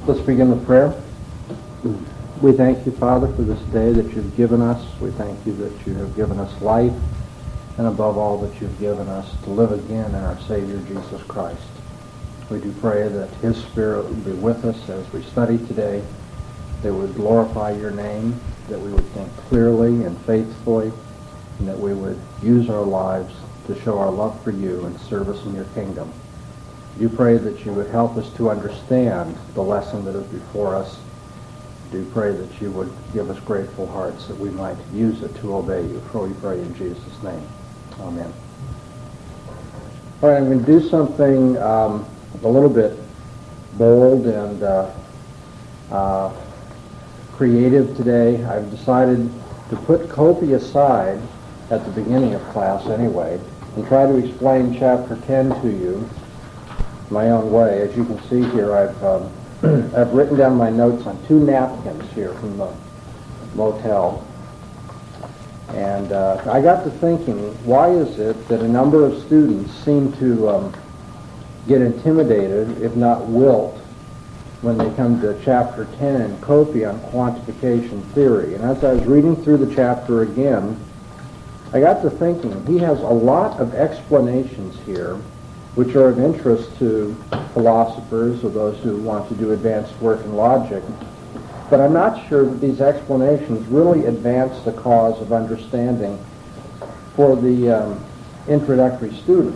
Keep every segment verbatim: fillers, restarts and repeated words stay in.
Let's begin with prayer. We thank you, Father, for this day that you've given us. We thank you that you have given us life, and above all that you've given us to live again in our Savior, Jesus Christ. We do pray that his Spirit would be with us as we study today, that we would glorify your name, that we would think clearly and faithfully, and that we would use our lives to show our love for you and service in your kingdom. Do pray that you would help us to understand the lesson that is before us. Do pray that you would give us grateful hearts that we might use it to obey you. For we pray in Jesus' name. Amen. All right, I'm going to do something um, a little bit bold and uh, uh, creative today. I've decided to put Copy aside at the beginning of class anyway and try to explain chapter ten to you my own way. As you can see here, I've um, I've written down my notes on two napkins here from the motel. And uh, I got to thinking, why is it that a number of students seem to um, get intimidated, if not wilt, when they come to chapter ten in Copy on quantification theory? And as I was reading through the chapter again, I got to thinking, he has a lot of explanations here which are of interest to philosophers or those who want to do advanced work in logic. But I'm not sure that these explanations really advance the cause of understanding for the um, introductory student.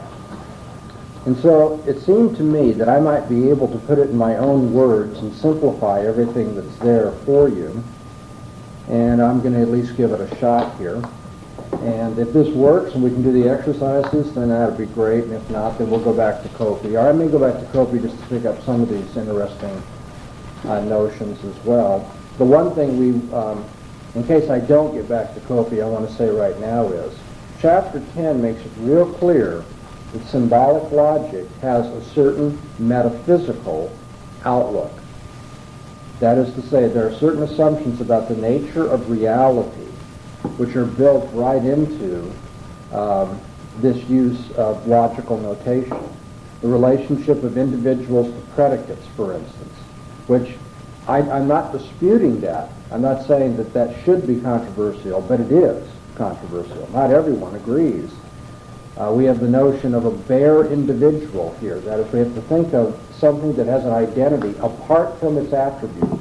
And so it seemed to me that I might be able to put it in my own words and simplify everything that's there for you. And I'm going to at least give it a shot here. And if this works and we can do the exercises, then that would be great. And if not, then we'll go back to Copy. Or I may go back to Copy just to pick up some of these interesting uh, notions as well. The one thing we, um, in case I don't get back to Copy, I want to say right now is, chapter ten makes it real clear that symbolic logic has a certain metaphysical outlook. That is to say, there are certain assumptions about the nature of reality which are built right into um, this use of logical notation. The relationship of individuals to predicates, for instance, which I, I'm not disputing that. I'm not saying that that should be controversial, but it is controversial. Not everyone agrees. Uh, we have the notion of a bare individual here. That is, we have to think of something that has an identity apart from its attributes.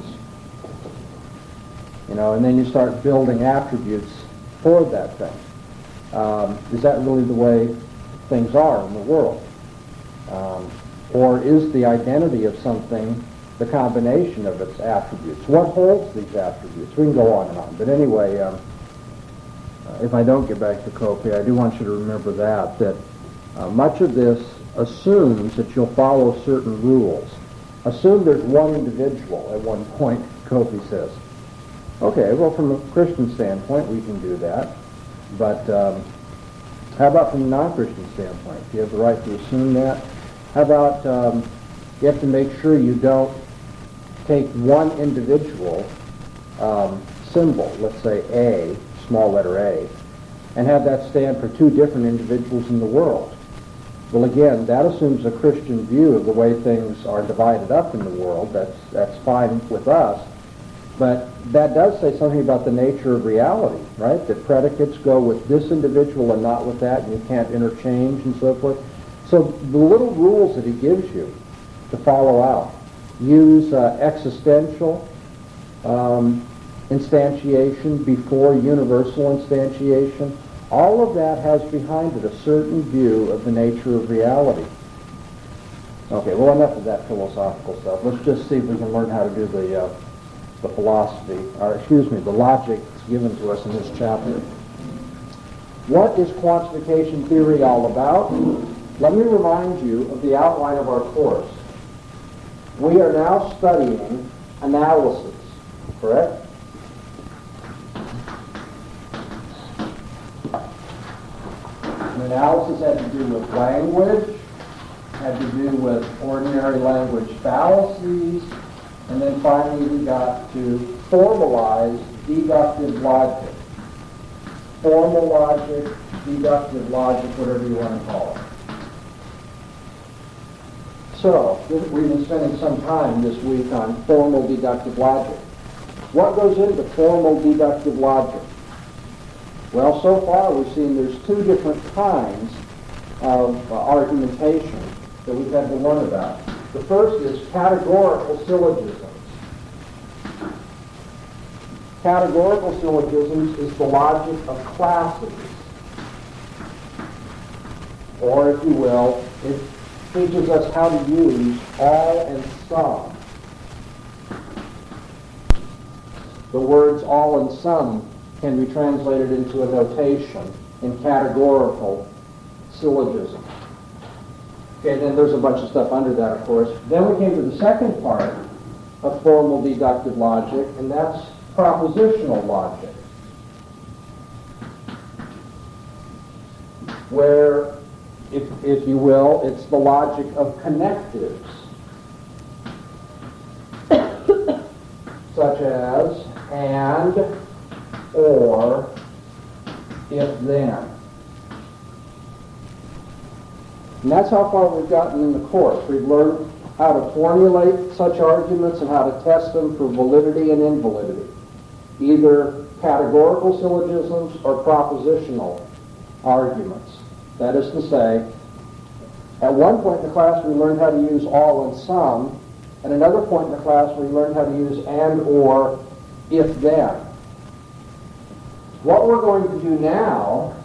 You know, and then you start building attributes for that thing. Um, is that really the way things are in the world? Um, or is the identity of something the combination of its attributes? What holds these attributes? We can go on and on. But anyway, um, if I don't get back to Copy, I do want you to remember that, that uh, much of this assumes that you'll follow certain rules. Assume there's one individual at one point, Copy says. Okay, well, from a Christian standpoint, we can do that. But um, how about from a non-Christian standpoint? Do you have the right to assume that? How about um, you have to make sure you don't take one individual um, symbol, let's say A, small letter A, and have that stand for two different individuals in the world. Well, again, that assumes a Christian view of the way things are divided up in the world. That's, that's fine with us. But that does say something about the nature of reality, right? That predicates go with this individual and not with that, and you can't interchange and so forth. So the little rules that he gives you to follow out, use uh, existential um, instantiation before universal instantiation. All of that has behind it a certain view of the nature of reality. Okay, well, enough of that philosophical stuff. Let's just see if we can learn how to do the uh, the philosophy, or excuse me, the logic that's given to us in this chapter. What is quantification theory all about? Let me remind you of the outline of our course. We are now studying analysis, correct? And analysis had to do with language, had to do with ordinary language fallacies, and then finally we got to formalize deductive logic. Formal logic, deductive logic, whatever you want to call it. So, we've been spending some time this week on formal deductive logic. What goes into formal deductive logic? Well, so far we've seen there's two different kinds of uh, argumentation that we've had to learn about. The first is categorical syllogisms. Categorical syllogisms is the logic of classes. Or, if you will, it teaches us how to use all and some. The words all and some can be translated into a notation in categorical syllogism. Okay, then there's a bunch of stuff under that, of course. Then we came to the second part of formal deductive logic, and that's propositional logic, where, if, if you will, it's the logic of connectives, such as and, or, if then. And that's how far we've gotten in the course. We've learned how to formulate such arguments and how to test them for validity and invalidity, either categorical syllogisms or propositional arguments. That is to say, at one point in the class we learned how to use all and some. At another point in the class we learned how to use and, or, if then. What we're going to do now,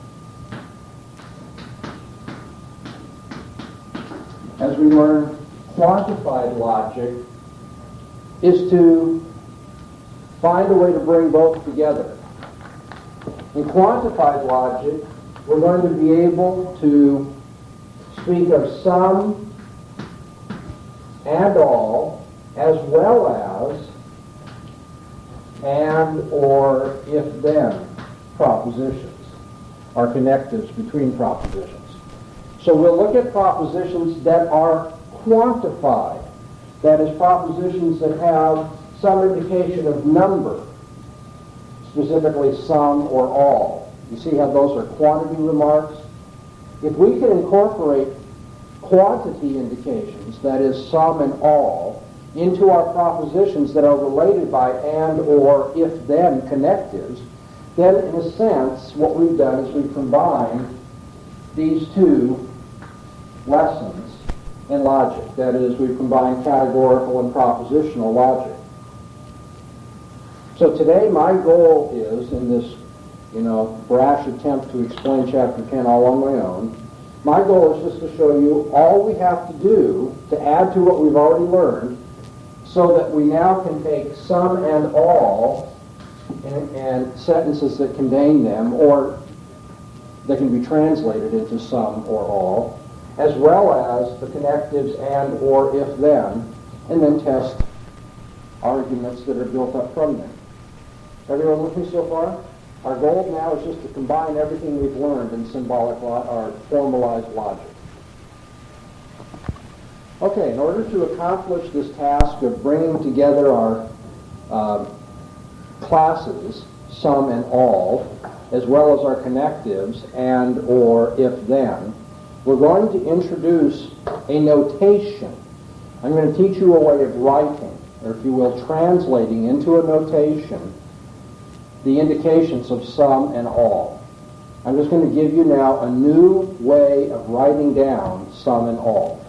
as we learn quantified logic, is to find a way to bring both together. In quantified logic, we're going to be able to speak of some and all, as well as and, or, if then propositions, or connectives between propositions. So we'll look at propositions that are quantified. That is, propositions that have some indication of number, specifically some or all. You see how those are quantity remarks? If we can incorporate quantity indications, that is, some and all, into our propositions that are related by and, or, if then connectives, then in a sense what we've done is we've combined these two lessons in logic. That is, we've combined categorical and propositional logic. So today my goal is, in this, you know, brash attempt to explain chapter ten all on my own, my goal is just to show you all we have to do to add to what we've already learned, so that we now can take some and all and, and sentences that contain them, or that can be translated into some or all, as well as the connectives and, or, if then, and then test arguments that are built up from them. Everyone with me so far? Our goal now is just to combine everything we've learned in symbolic lo- or formalized logic. Okay, in order to accomplish this task of bringing together our uh, classes, some and all, as well as our connectives and, or, if then, we're going to introduce a notation. I'm going to teach you a way of writing, or if you will, translating into a notation the indications of some and all. I'm just going to give you now a new way of writing down some and all.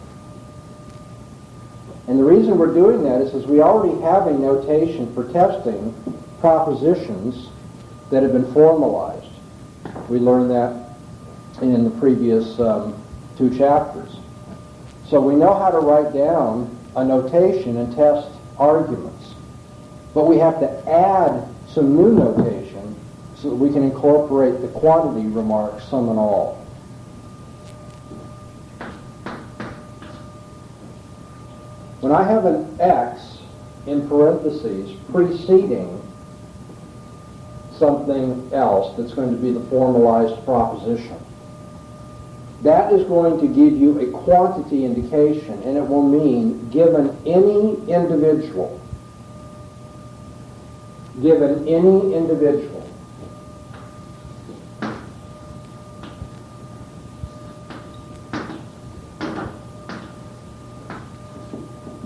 And the reason we're doing that is because we already have a notation for testing propositions that have been formalized. We learned that in the previous um, two chapters. So we know how to write down a notation and test arguments. But we have to add some new notation so that we can incorporate the quantity remarks, some and all. When I have an X in parentheses preceding something else that's going to be the formalized proposition, that is going to give you a quantity indication, and it will mean given any individual, given any individual,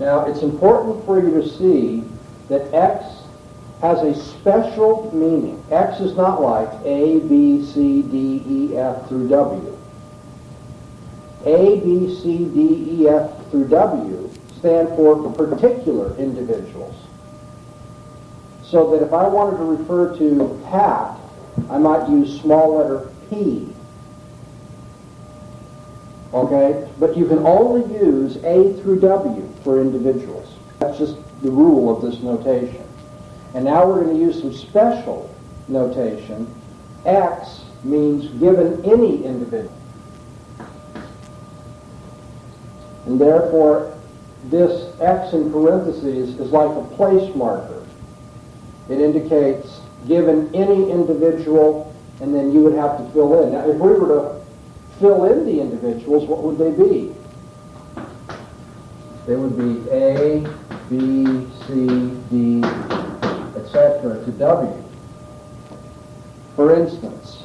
Now, it's important for you to see that X has a special meaning. X is not like A, B, C, D, E, F through W. A, B, C, D, E, F through W stand for particular individuals. So that if I wanted to refer to Pat, I might use small letter P. Okay? But you can only use A through W for individuals. That's just the rule of this notation. And now we're going to use some special notation. X means given any individual. And therefore, this X in parentheses is like a place marker. It indicates given any individual, and then you would have to fill in. Now, if we were to fill in the individuals, what would they be? They would be A, B, C, D, et cetera to W. For instance,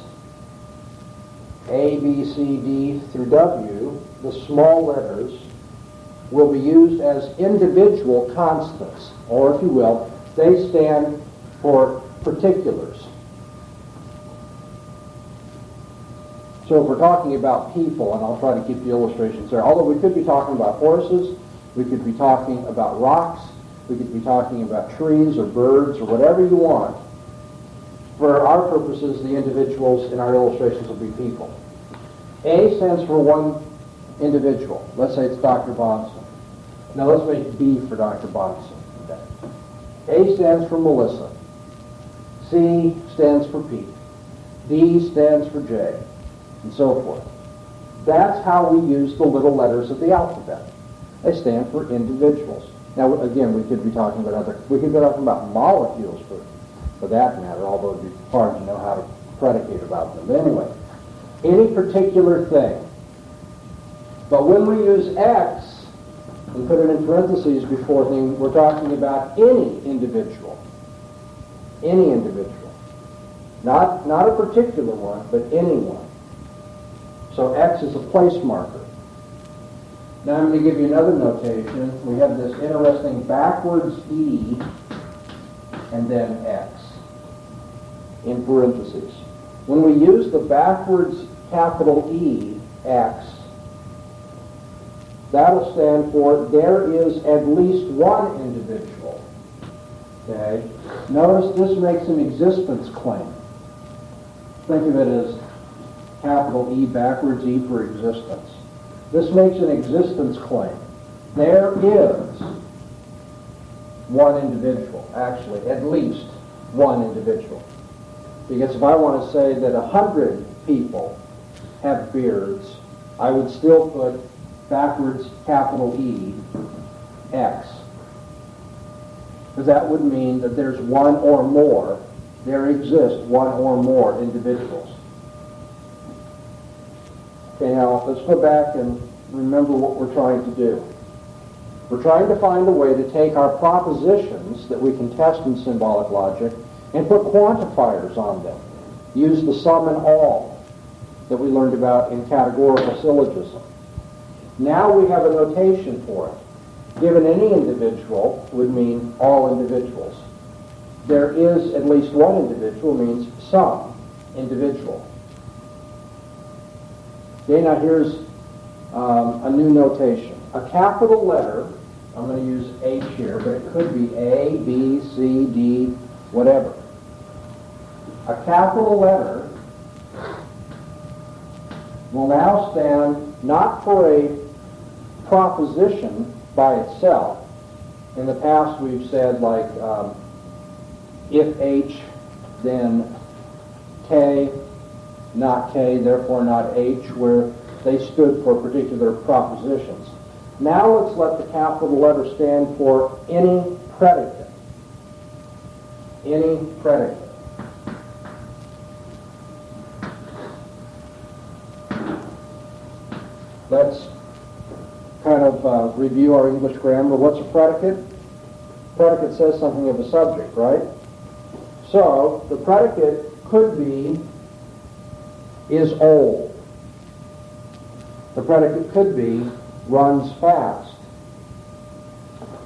A, B, C, D through W, the small letters, will be used as individual constants, or if you will, they stand for particulars. So if we're talking about people, and I'll try to keep the illustrations there, although we could be talking about horses, we could be talking about rocks, we could be talking about trees or birds or whatever you want. For our purposes, the individuals in our illustrations will be people. A stands for one individual. Let's say it's Doctor Bonson. Now let's make B for Doctor Bonson. Okay. A stands for Melissa. C stands for Pete. D stands for J, and so forth. That's how we use the little letters of the alphabet. They stand for individuals. Now, again, we could be talking about other, we could be talking about molecules for, for that matter, although it'd be hard to know how to predicate about them. But anyway, any particular thing. But when we use X and put it in parentheses before thing, we're talking about any individual. Any individual. Not, not a particular one, but any one. So X is a place marker. Now I'm going to give you another notation. We have this interesting backwards E and then X in parentheses. When we use the backwards capital E, X, that'll stand for there is at least one individual. Okay? Notice this makes an existence claim. Think of it as capital E backwards E for existence. This makes an existence claim. There is one individual, actually, at least one individual. Because if I want to say that a hundred people have beards, I would still put backwards capital E, X. Because that would mean that there's one or more, there exist one or more individuals. Okay, now let's go back and remember what we're trying to do. We're trying to find a way to take our propositions that we can test in symbolic logic and put quantifiers on them. Use the sum and all that we learned about in categorical syllogism. Now we have a notation for it. Given any individual would mean all individuals. There is at least one individual means some individual. Okay, now here's um, a new notation. A capital letter, I'm going to use H here, but it could be A, B, C, D, whatever. A capital letter will now stand not for a proposition by itself. In the past we've said like um, if H, then K, not K, therefore not H, where they stood for particular propositions. Now let's let the capital letter stand for any predicate. Any predicate. Let's kind of uh, review our English grammar. What's a predicate? Predicate says something of a subject, right? So the predicate could be is old. The predicate could be runs fast.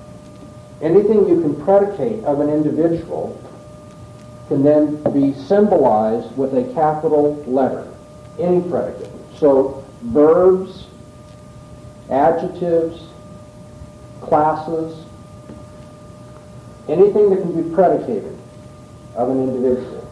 Anything you can predicate of an individual can then be symbolized with a capital letter, any predicate. So verbs, adjectives, classes, anything that can be predicated of an individual.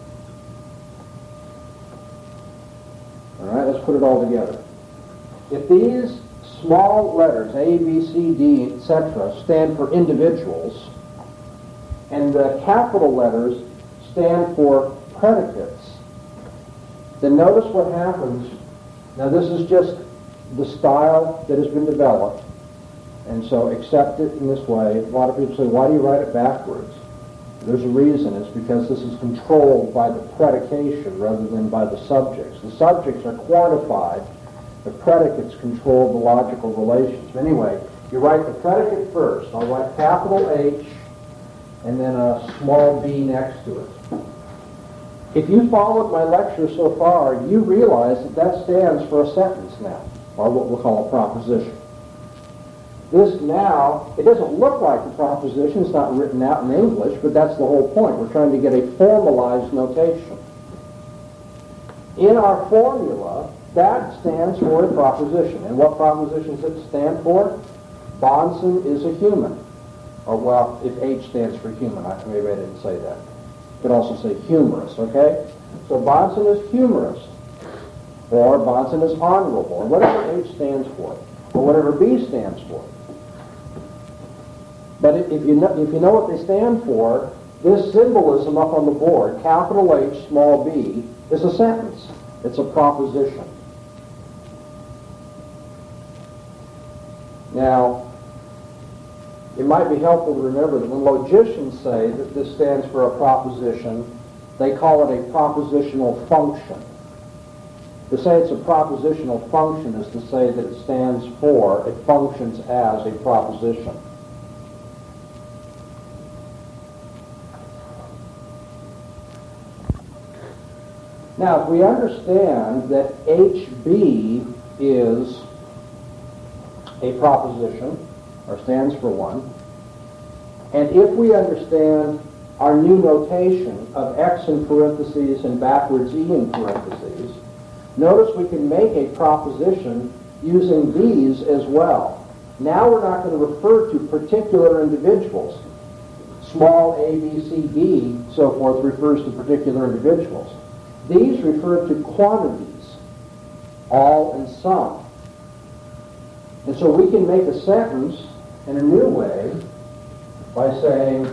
All right, let's put it all together. If these small letters, A, B, C, D, et cetera, stand for individuals, and the capital letters stand for predicates, then notice what happens. Now this is just the style that has been developed, and so accept it in this way. A lot of people say, why do you write it backwards? There's a reason. It's because this is controlled by the predication rather than by the subjects. The subjects are quantified. The predicates control the logical relations. But anyway, you write the predicate first. I'll write capital H and then a small b next to it. If you followed my lecture so far, you realize that that stands for a sentence now, or what we'll call a proposition. This now, it doesn't look like a proposition. It's not written out in English, but that's the whole point. We're trying to get a formalized notation. In our formula, that stands for a proposition. And what proposition does it stand for? Bahnsen is a human. Or, well, if H stands for human, I, maybe I didn't say that. You could also say humorous, okay? So Bahnsen is humorous, or Bahnsen is honorable, or whatever H stands for, or whatever B stands for. But if you know, if you know what they stand for, this symbolism up on the board, capital H, small b, is a sentence. It's a proposition. Now, it might be helpful to remember that when logicians say that this stands for a proposition, they call it a propositional function. To say it's a propositional function is to say that it stands for, it functions as a proposition. Now, if we understand that H B is a proposition, or stands for one, and if we understand our new notation of X in parentheses and backwards E in parentheses, notice we can make a proposition using these as well. Now we're not going to refer to particular individuals. Small a, b, c, d, so forth, refers to particular individuals. These refer to quantities, all and some. And so we can make a sentence in a new way by saying,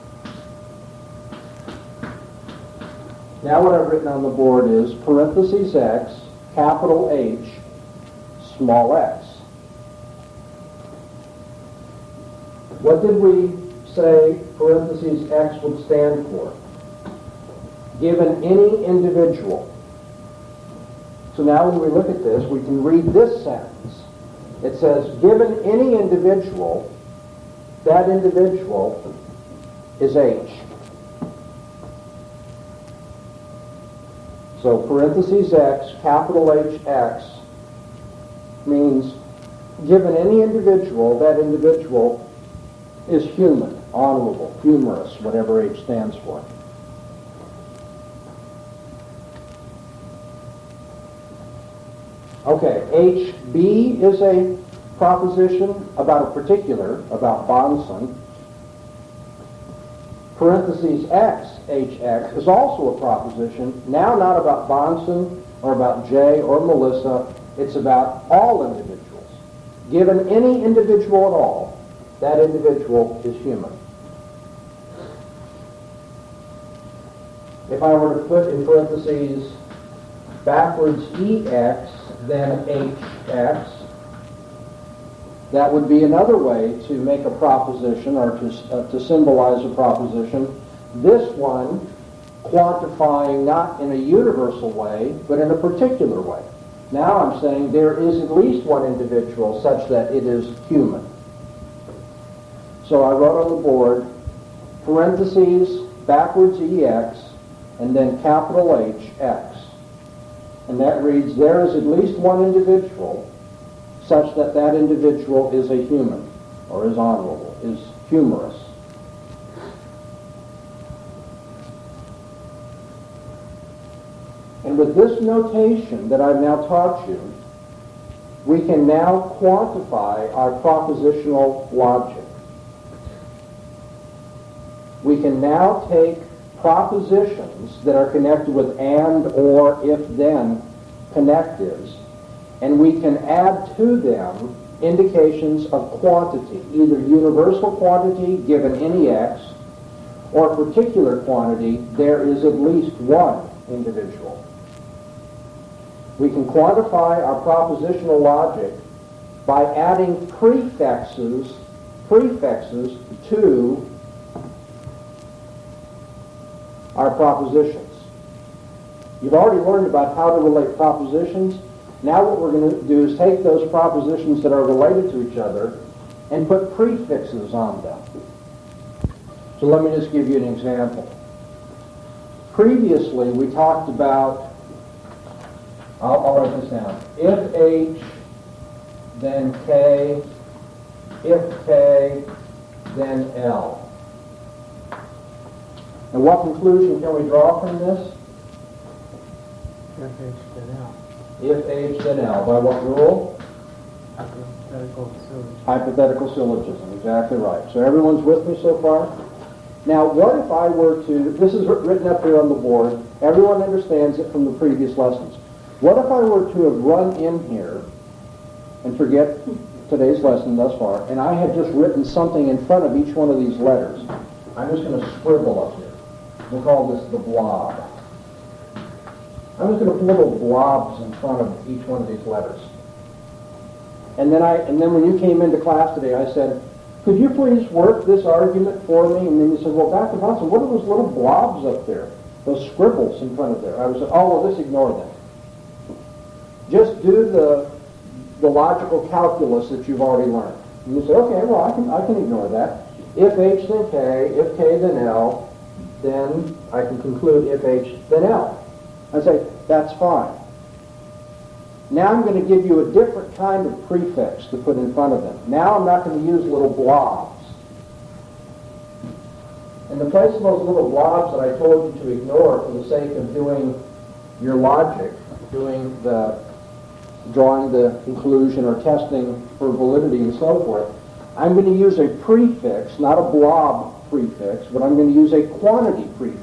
now what I've written on the board is parentheses X, capital H, small x. What did we say parentheses X would stand for? Given any individual. So now when we look at this, we can read this sentence. It says, given any individual, that individual is H. So parentheses X, capital H, X, means given any individual, that individual is human, honorable, humorous, whatever H stands for. Okay, H B is a proposition about a particular, about Bahnsen. Parentheses X, H X, is also a proposition, now not about Bahnsen or about Jay or Melissa, it's about all individuals. Given any individual at all, that individual is human. If I were to put in parentheses backwards E X, then H X, that would be another way to make a proposition or to, uh, to symbolize a proposition. This one quantifying not in a universal way, but in a particular way. Now I'm saying there is at least one individual such that it is human. So I wrote on the board, parentheses, backwards E X, and then capital H, X. And that reads, there is at least one individual such that that individual is a human, or is honorable, is humorous, And with this notation that I've now taught you, we can now quantify our propositional logic. We can now take propositions that are connected with and, or, if, then connectives, and we can add to them indications of quantity, either universal quantity given any x, or particular quantity, there is at least one individual. We can quantify our propositional logic by adding prefixes, prefixes to our propositions. You've already learned about how to relate propositions. Now what we're going to do is take those propositions that are related to each other and put prefixes on them. So let me just give you an example. Previously we talked about, I'll, I'll write this down, if H, then K, if K, then L. And what conclusion can we draw from this? If H, then L. If H, then L. By what rule? Hypothetical syllogism. Hypothetical syllogism, exactly right. So everyone's with me so far? Now, what if I were to, this is written up here on the board, everyone understands it from the previous lessons. What if I were to have run in here, and forget today's lesson thus far, and I had just written something in front of each one of these letters? I'm just going to scribble up here. We'll call this the blob. I'm just going to put little blobs in front of each one of these letters. And then I, and then when you came into class today, I said, could you please work this argument for me? And then you said, well, Doctor Bronson, what are those little blobs up there? Those scribbles in front of there? I was like, oh, well, just ignore them. Just do the, the logical calculus that you've already learned. And you say, okay, well, I can, I can ignore that. If H, then K, if K, then L, then I can conclude if H, then L. I say, that's fine. Now I'm going to give you a different kind of prefix to put in front of them. Now I'm not going to use little blobs. In the place of those little blobs that I told you to ignore for the sake of doing your logic, doing the, drawing the conclusion or testing for validity and so forth, I'm going to use a prefix, not a blob prefix, but I'm going to use a quantity prefix.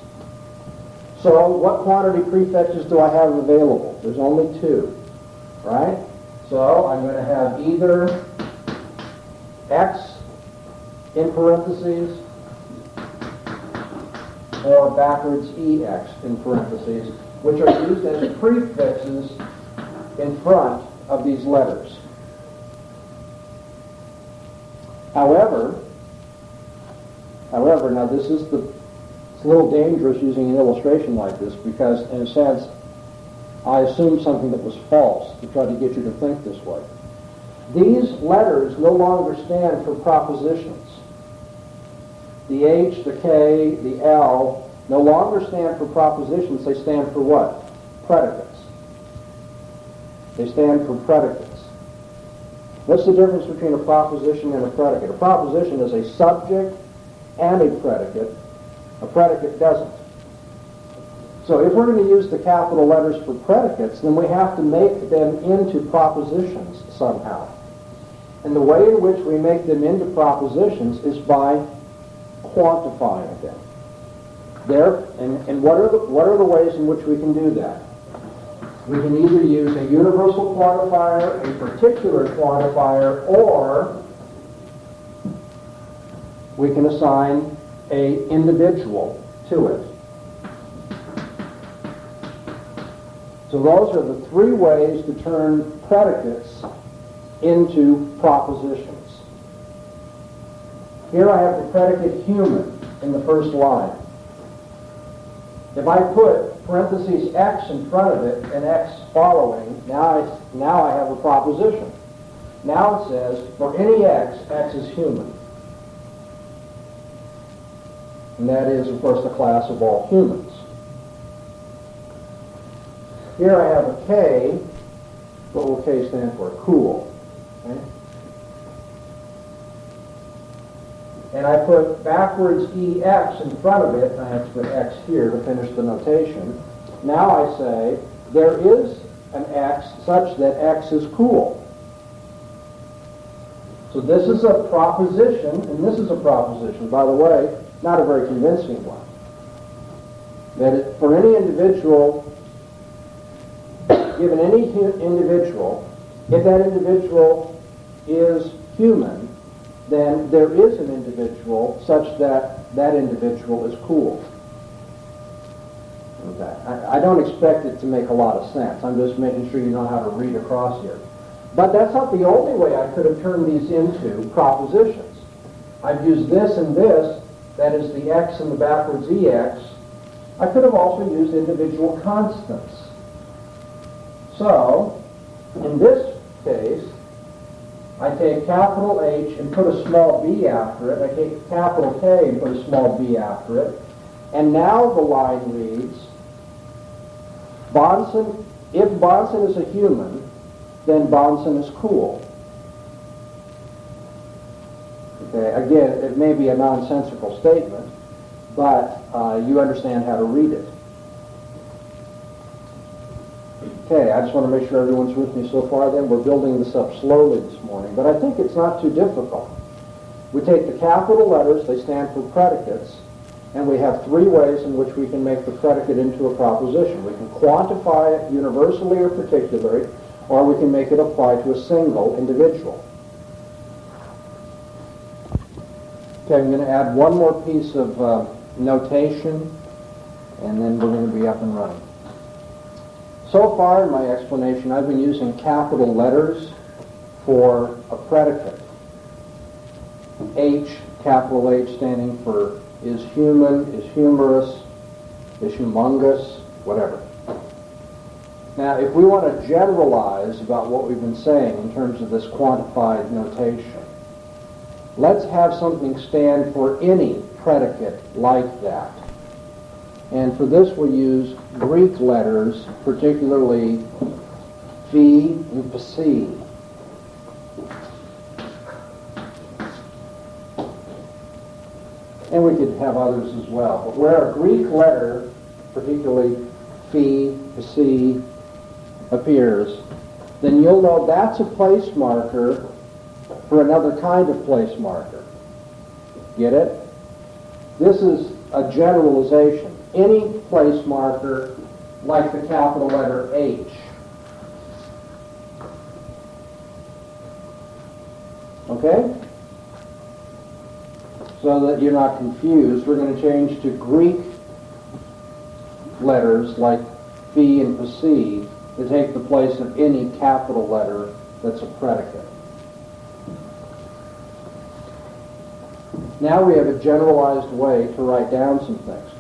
So what quantity prefixes do I have available? There's only two, right? So I'm going to have either x in parentheses or backwards ex in parentheses, which are used as prefixes in front of these letters. However, however, now this is the It's a little dangerous using an illustration like this because, in a sense, I assumed something that was false to try to get you to think this way. These letters no longer stand for propositions. The H, the K, the L no longer stand for propositions. They stand for what? Predicates. They stand for predicates. What's the difference between a proposition and a predicate? A proposition is a subject and a predicate. A predicate doesn't. So if we're going to use the capital letters for predicates, then we have to make them into propositions somehow. And the way in which we make them into propositions is by quantifying them. There, and, and what are the what are the ways in which we can do that? We can either use a universal quantifier, a particular quantifier, or we can assign a individual to it. So those are the three ways to turn predicates into propositions. Here I have the predicate human in the first line. If I put parentheses x in front of it and x following, now I, now I have a proposition. Now it says, for any x, x is human. And that is, of course, the class of all humans. Here I have a K. What will K stand for? Cool. Okay? And I put backwards E X in front of it, and I have to put X here to finish the notation. Now I say there is an X such that X is cool. So this is a proposition, and this is a proposition, by the way, not a very convincing one. That it, for any individual, given any hu- individual, if that individual is human, then there is an individual such that that individual is cool. Okay. I, I don't expect it to make a lot of sense. I'm just making sure you know how to read across here. But that's not the only way I could have turned these into propositions. I've used this and this, that is the X and the backwards E X. I could have also used individual constants. So, in this case, I take capital H and put a small b after it. I take capital K and put a small b after it. And now the line reads, Bonson, if Bonson is a human, then Bonson is cool. Okay, again, it may be a nonsensical statement, but uh, you understand how to read it. Okay, I just want to make sure everyone's with me so far then. We're building this up slowly this morning, but I think it's not too difficult. We take the capital letters, they stand for predicates, and we have three ways in which we can make the predicate into a proposition. We can quantify it universally or particularly, or we can make it apply to a single individual. Okay, I'm going to add one more piece of uh, notation, and then we're going to be up and running. So far in my explanation, I've been using capital letters for a predicate. H, capital H standing for is human, is humorous, is humongous, whatever. Now, if we want to generalize about what we've been saying in terms of this quantified notation, let's have something stand for any predicate like that. And for this we'll use Greek letters, particularly phi and psi. And we could have others as well. But where a Greek letter, particularly phi, psi, appears, then you'll know that's a place marker for another kind of place marker. Get it? This is a generalization. Any place marker like the capital letter H. Okay? So that you're not confused, we're going to change to Greek letters like phi and psi to take the place of any capital letter that's a predicate. Now we have a generalized way to write down some things.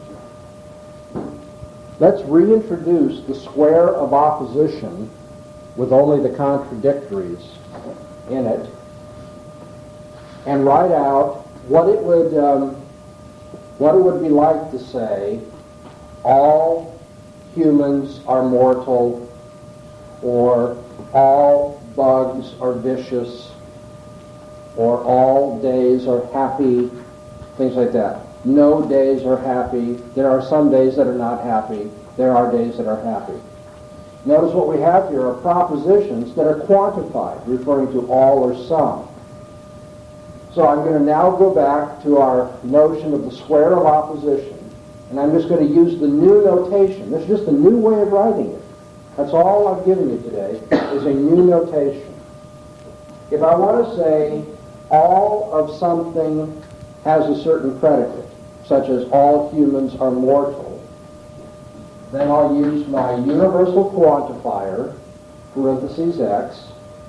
Let's reintroduce the square of opposition with only the contradictories in it and write out what it would um, what it would be like to say all humans are mortal, or all bugs are vicious, or all days are happy, things like that. No days are happy. There are some days that are not happy. There are days that are happy. Notice what we have here are propositions that are quantified, referring to all or some. So I'm going to now go back to our notion of the square of opposition, and I'm just going to use the new notation. This is just a new way of writing it. That's all I've given you today, is a new notation. If I want to say all of something has a certain predicate, such as all humans are mortal, then I'll use my universal quantifier, parentheses x,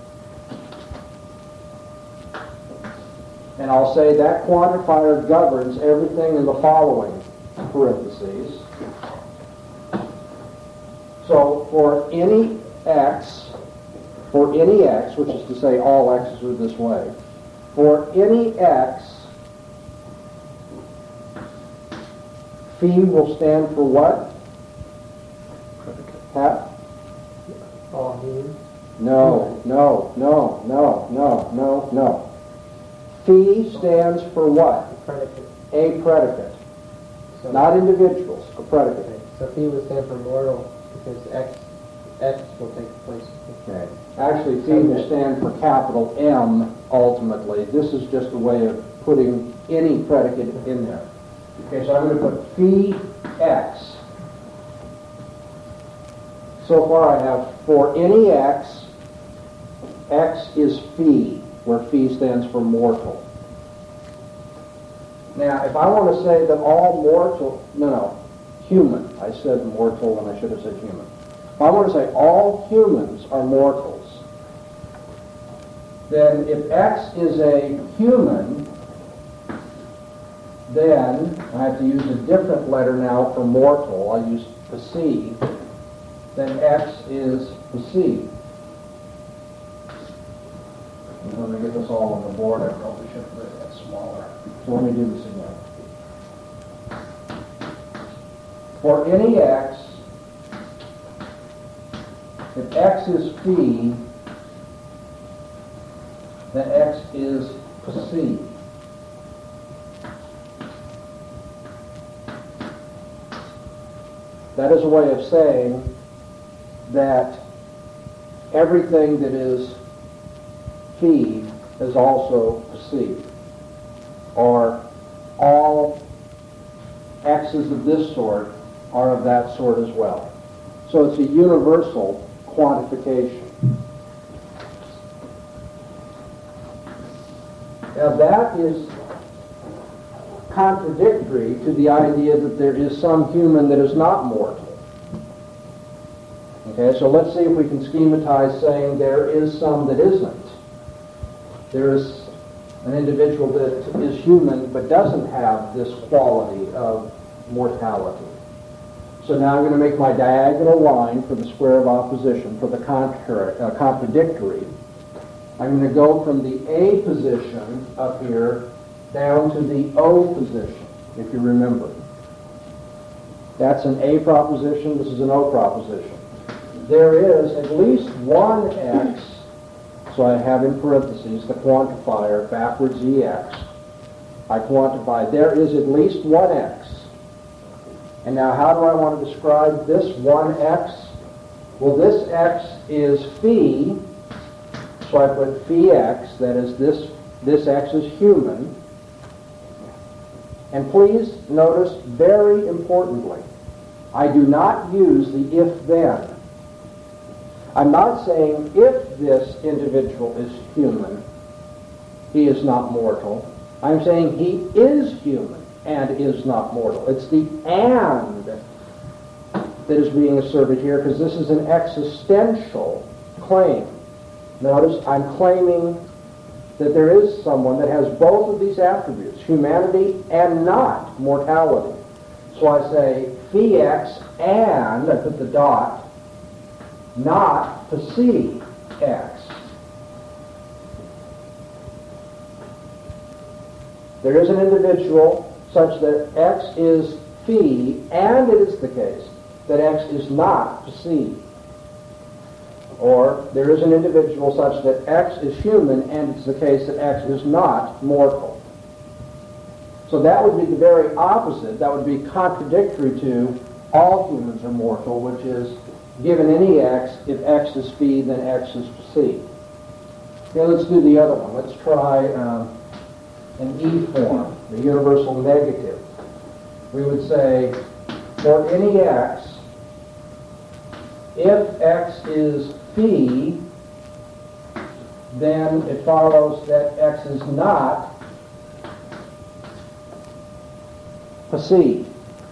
and I'll say that quantifier governs everything in the following parentheses. So for any x, for any x, which is to say all x's are this way, for any x, phi will stand for what? Ha? All humans. No, no, no, no, no, no, no. Phi stands for what? Predicate. A predicate. So, Not individuals, a predicate. okay. So Phi would stand for mortal because X, X will take the place of Phi. Okay. Actually, phi will stand for capital M ultimately. This is just a way of putting any predicate in there. Okay, so I'm going to put phi x. So far I have for any x, x is phi, where phi stands for mortal. Now, if I want to say that all mortal, no, no, human. I said mortal and I should have said human. If I want to say all humans are mortals, then if x is a human, then I have to use a different letter now for mortal. I use psi. Then x is psi. And when we get this all on the board, I probably should have made that smaller. So let me do this again. For any x, if x is phi, then x is psi. That is a way of saying that everything that is phi is also psi, or all x's of this sort are of that sort as well. So it's a universal quantification. Now that is contradictory to the idea that there is some human that is not mortal. Okay, so let's see if we can schematize saying there is some that isn't. There is an individual that is human but doesn't have this quality of mortality. So now I'm going to make my diagonal line for the square of opposition, for the contra- uh, contradictory. I'm going to go from the A position up here down to the O position, if you remember. That's an A proposition, this is an O proposition. There is at least one x, so I have in parentheses the quantifier backwards ex. I quantify, there is at least one x. And now how do I want to describe this one x? Well, this x is phi, so I put phi x, that is this, this x is human. And please notice, very importantly, I do not use the if-then. I'm not saying if this individual is human, he is not mortal. I'm saying he is human and is not mortal. It's the and that is being asserted here because this is an existential claim. Notice I'm claiming that there is someone that has both of these attributes, humanity and not mortality. So I say phi x and, I put the dot, not psi x. There is an individual such that x is phi, and it is the case that x is not psi. Or there is an individual such that x is human, and it's the case that x is not mortal. So that would be the very opposite. That would be contradictory to all humans are mortal, which is given any x, if x is phi, then x is psi. Okay, let's do the other one. Let's try um, an E form, the universal negative. We would say, for any x, if x is phi, then it follows that x is not psi.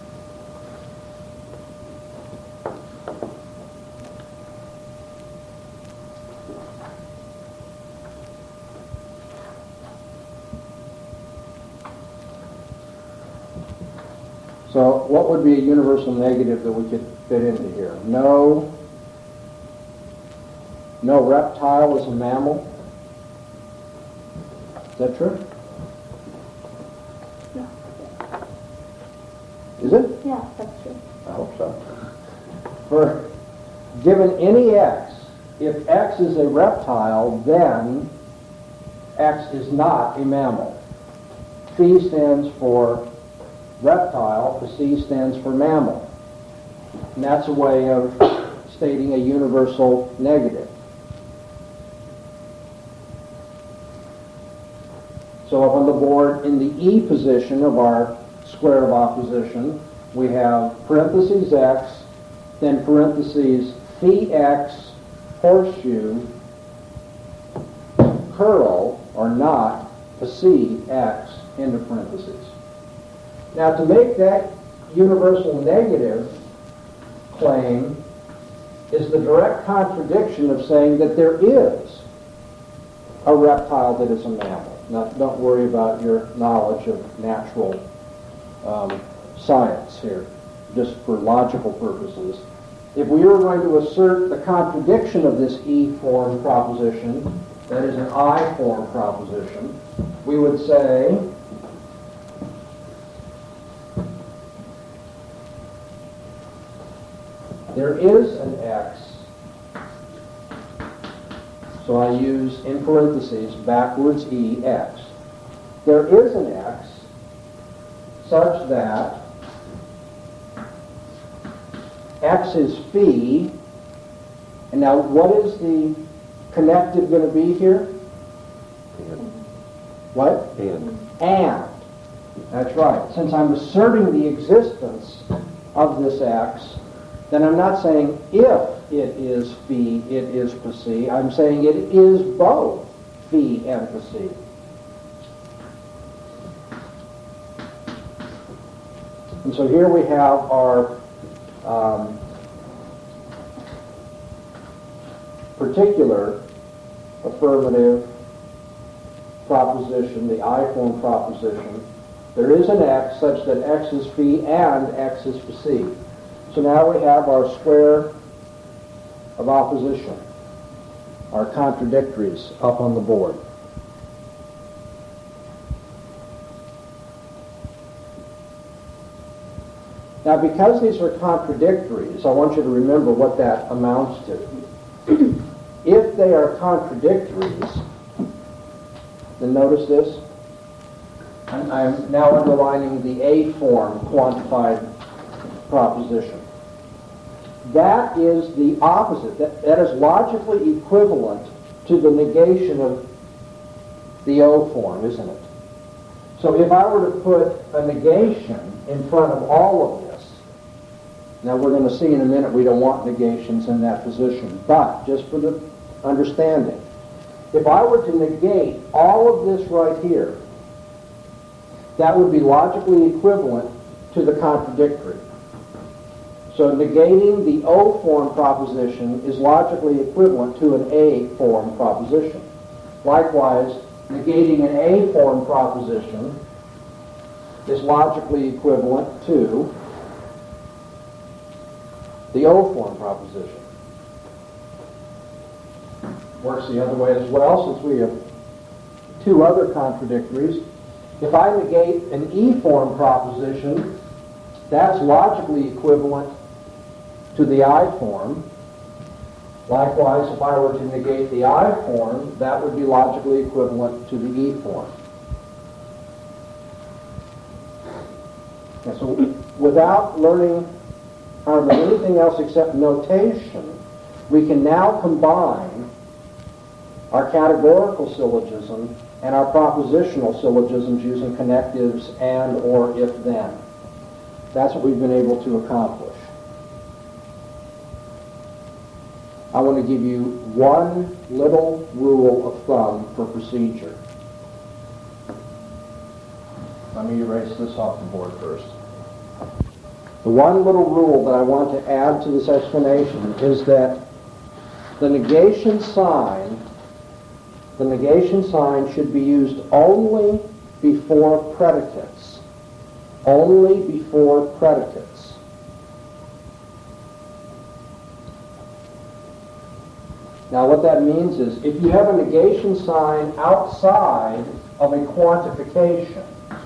So what would be a universal negative that we could fit into here? No, no reptile is a mammal. Is that true? Yeah. Is it? Yeah, that's true. I hope so. For given any x, if x is a reptile, then x is not a mammal. Phi stands for reptile, psi stands for mammal. And that's a way of stating a universal negative. So up on the board, in the E position of our square of opposition, we have parentheses x, then parentheses phi x, horseshoe, curl, or not, psi x, into parentheses. Now to make that universal negative claim is the direct contradiction of saying that there is a reptile that is a mammal. Now, don't worry about your knowledge of natural um, science here, just for logical purposes. If we were going to assert the contradiction of this E-form proposition, that is an I-form proposition, we would say there is an X, so I use in parentheses backwards E, X. There is an X such that X is phi, and now what is the connective going to be here? And. What? And. And. That's right. Since I'm asserting the existence of this X, then I'm not saying if it is phi, it is psi. I'm saying it is both phi and psi. And so here we have our um, particular affirmative proposition, the I-form proposition. There is an X such that X is phi and X is psi. So now we have our square of opposition, our contradictories up on the board. Now, because these are contradictories, I want you to remember what that amounts to. If they are contradictories, then notice this. I'm, I'm now underlining the A-form quantified proposition. That is the opposite. That, that is logically equivalent to the negation of the O form, isn't it? So if I were to put a negation in front of all of this, now we're going to see in a minute we don't want negations in that position, but just for the understanding, if I were to negate all of this right here, that would be logically equivalent to the contradictory. So negating the O form proposition is logically equivalent to an A form proposition. Likewise, negating an A form proposition is logically equivalent to the O form proposition. Works the other way as well, since we have two other contradictories. If I negate an E form proposition, that's logically equivalent to the I form. Likewise, if I were to negate the I form, that would be logically equivalent to the E form. And so without learning hardly anything else except notation, we can now combine our categorical syllogism and our propositional syllogisms using connectives and or if then. That's what we've been able to accomplish. I want to give you one little rule of thumb for procedure. Let me erase this off the board first. The one little rule that I want to add to this explanation is that the negation sign, the negation sign should be used only before predicates. Only before predicates. Now what that means is if you have a negation sign outside of a quantification,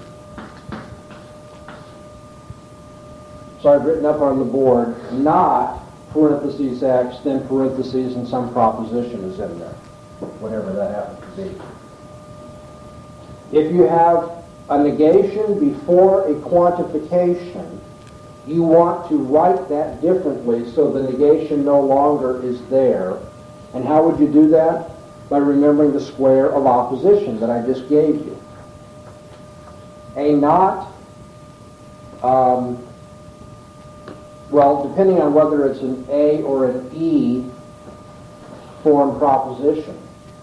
so I've written up on the board, not parentheses X, then parentheses and some proposition is in there, whatever that happens to be. If you have a negation before a quantification, you want to write that differently so the negation no longer is there. And how would you do that? By remembering the square of opposition that I just gave you. A not, um, well, depending on whether it's an A or an E form proposition,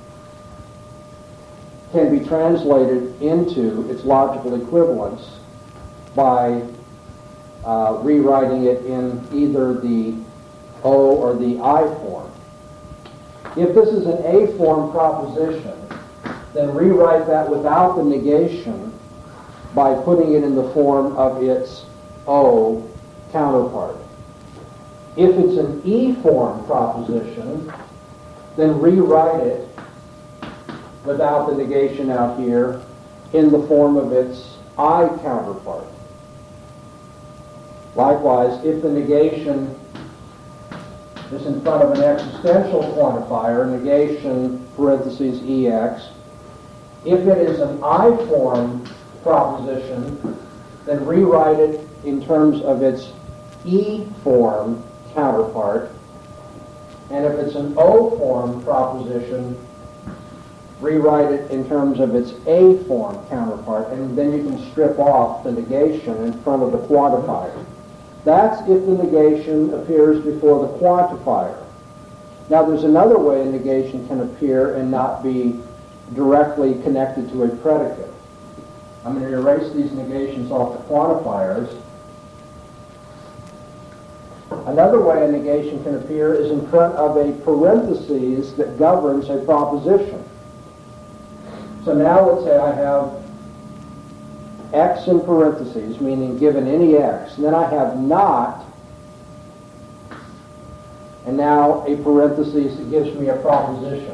can be translated into its logical equivalence by uh, rewriting it in either the O or the I form. If this is an A form proposition, then rewrite that without the negation by putting it in the form of its O counterpart. If it's an E form proposition, then rewrite it without the negation out here in the form of its I counterpart. Likewise, if the negation is in front of an existential quantifier, negation parentheses E X, if it is an I form proposition, then rewrite it in terms of its E form counterpart. And if it's an O form proposition, rewrite it in terms of its A form counterpart, and then you can strip off the negation in front of the quantifier. That's if the negation appears before the quantifier. Now there's another way a negation can appear and not be directly connected to a predicate. I'm going to erase these negations off the quantifiers. Another way a negation can appear is in front of a parenthesis that governs a proposition. So now let's say I have X in parentheses, meaning given any X, and then I have not, and now a parenthesis that gives me a proposition.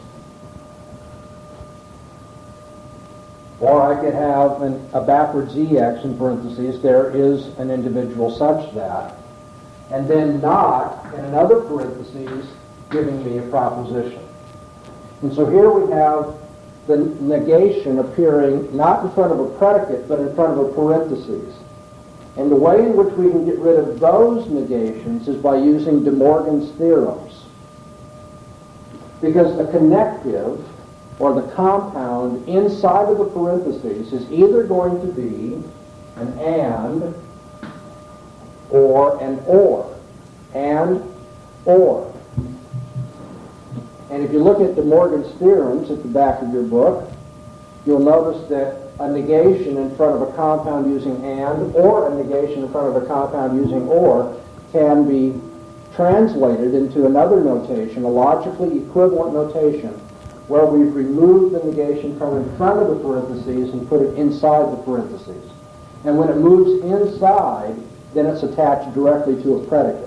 Or I could have an, a backwards E X in parentheses, there is an individual such that, and then not in another parentheses giving me a proposition. And so here we have the negation appearing not in front of a predicate, but in front of a parenthesis. And the way in which we can get rid of those negations is by using De Morgan's theorems. Because the connective, or the compound inside of the parentheses, is either going to be an and, or an or. And, or. And if you look at De Morgan's theorems at the back of your book, you'll notice that a negation in front of a compound using and, or a negation in front of a compound using or, can be translated into another notation, a logically equivalent notation, where we've removed the negation from in front of the parentheses and put it inside the parentheses. And when it moves inside, then it's attached directly to a predicate.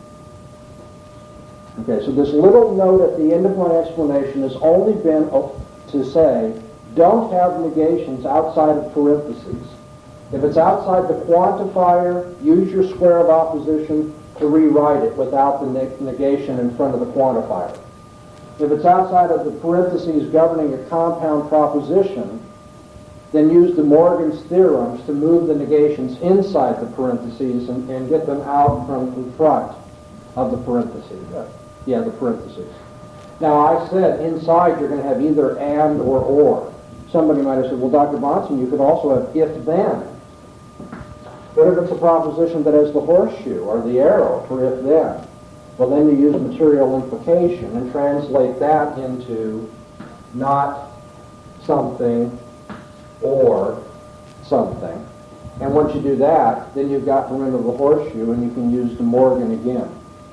Okay, so this little note at the end of my explanation has only been to say, don't have negations outside of parentheses. If it's outside the quantifier, use your square of opposition to rewrite it without the neg- negation in front of the quantifier. If it's outside of the parentheses governing a compound proposition, then use De Morgan's theorems to move the negations inside the parentheses and, and get them out from in front of the parentheses. Yeah, the parentheses. Now, I said inside you're going to have either and or or. Somebody might have said, well, Doctor Bahnsen, you could also have if-then. What if it's a proposition that has the horseshoe or the arrow for if-then? Well, then you use material implication and translate that into not something or something. And once you do that, then you've got rid of the horseshoe and you can use De Morgan again.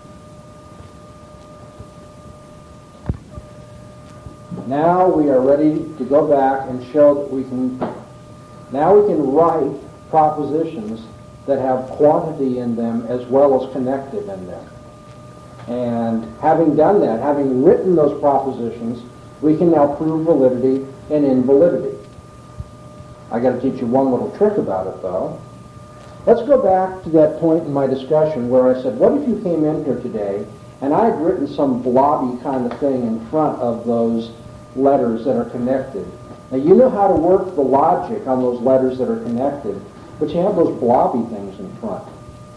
Now we are ready to go back and show that we can, now we can write propositions that have quantity in them as well as connective in them. And having done that, having written those propositions, we can now prove validity and invalidity. I got to teach you one little trick about it, though. Let's go back to that point in my discussion where I said, what if you came in here today and I had written some blobby kind of thing in front of those letters that are connected. Now, you know how to work the logic on those letters that are connected, but you have those blobby things in front.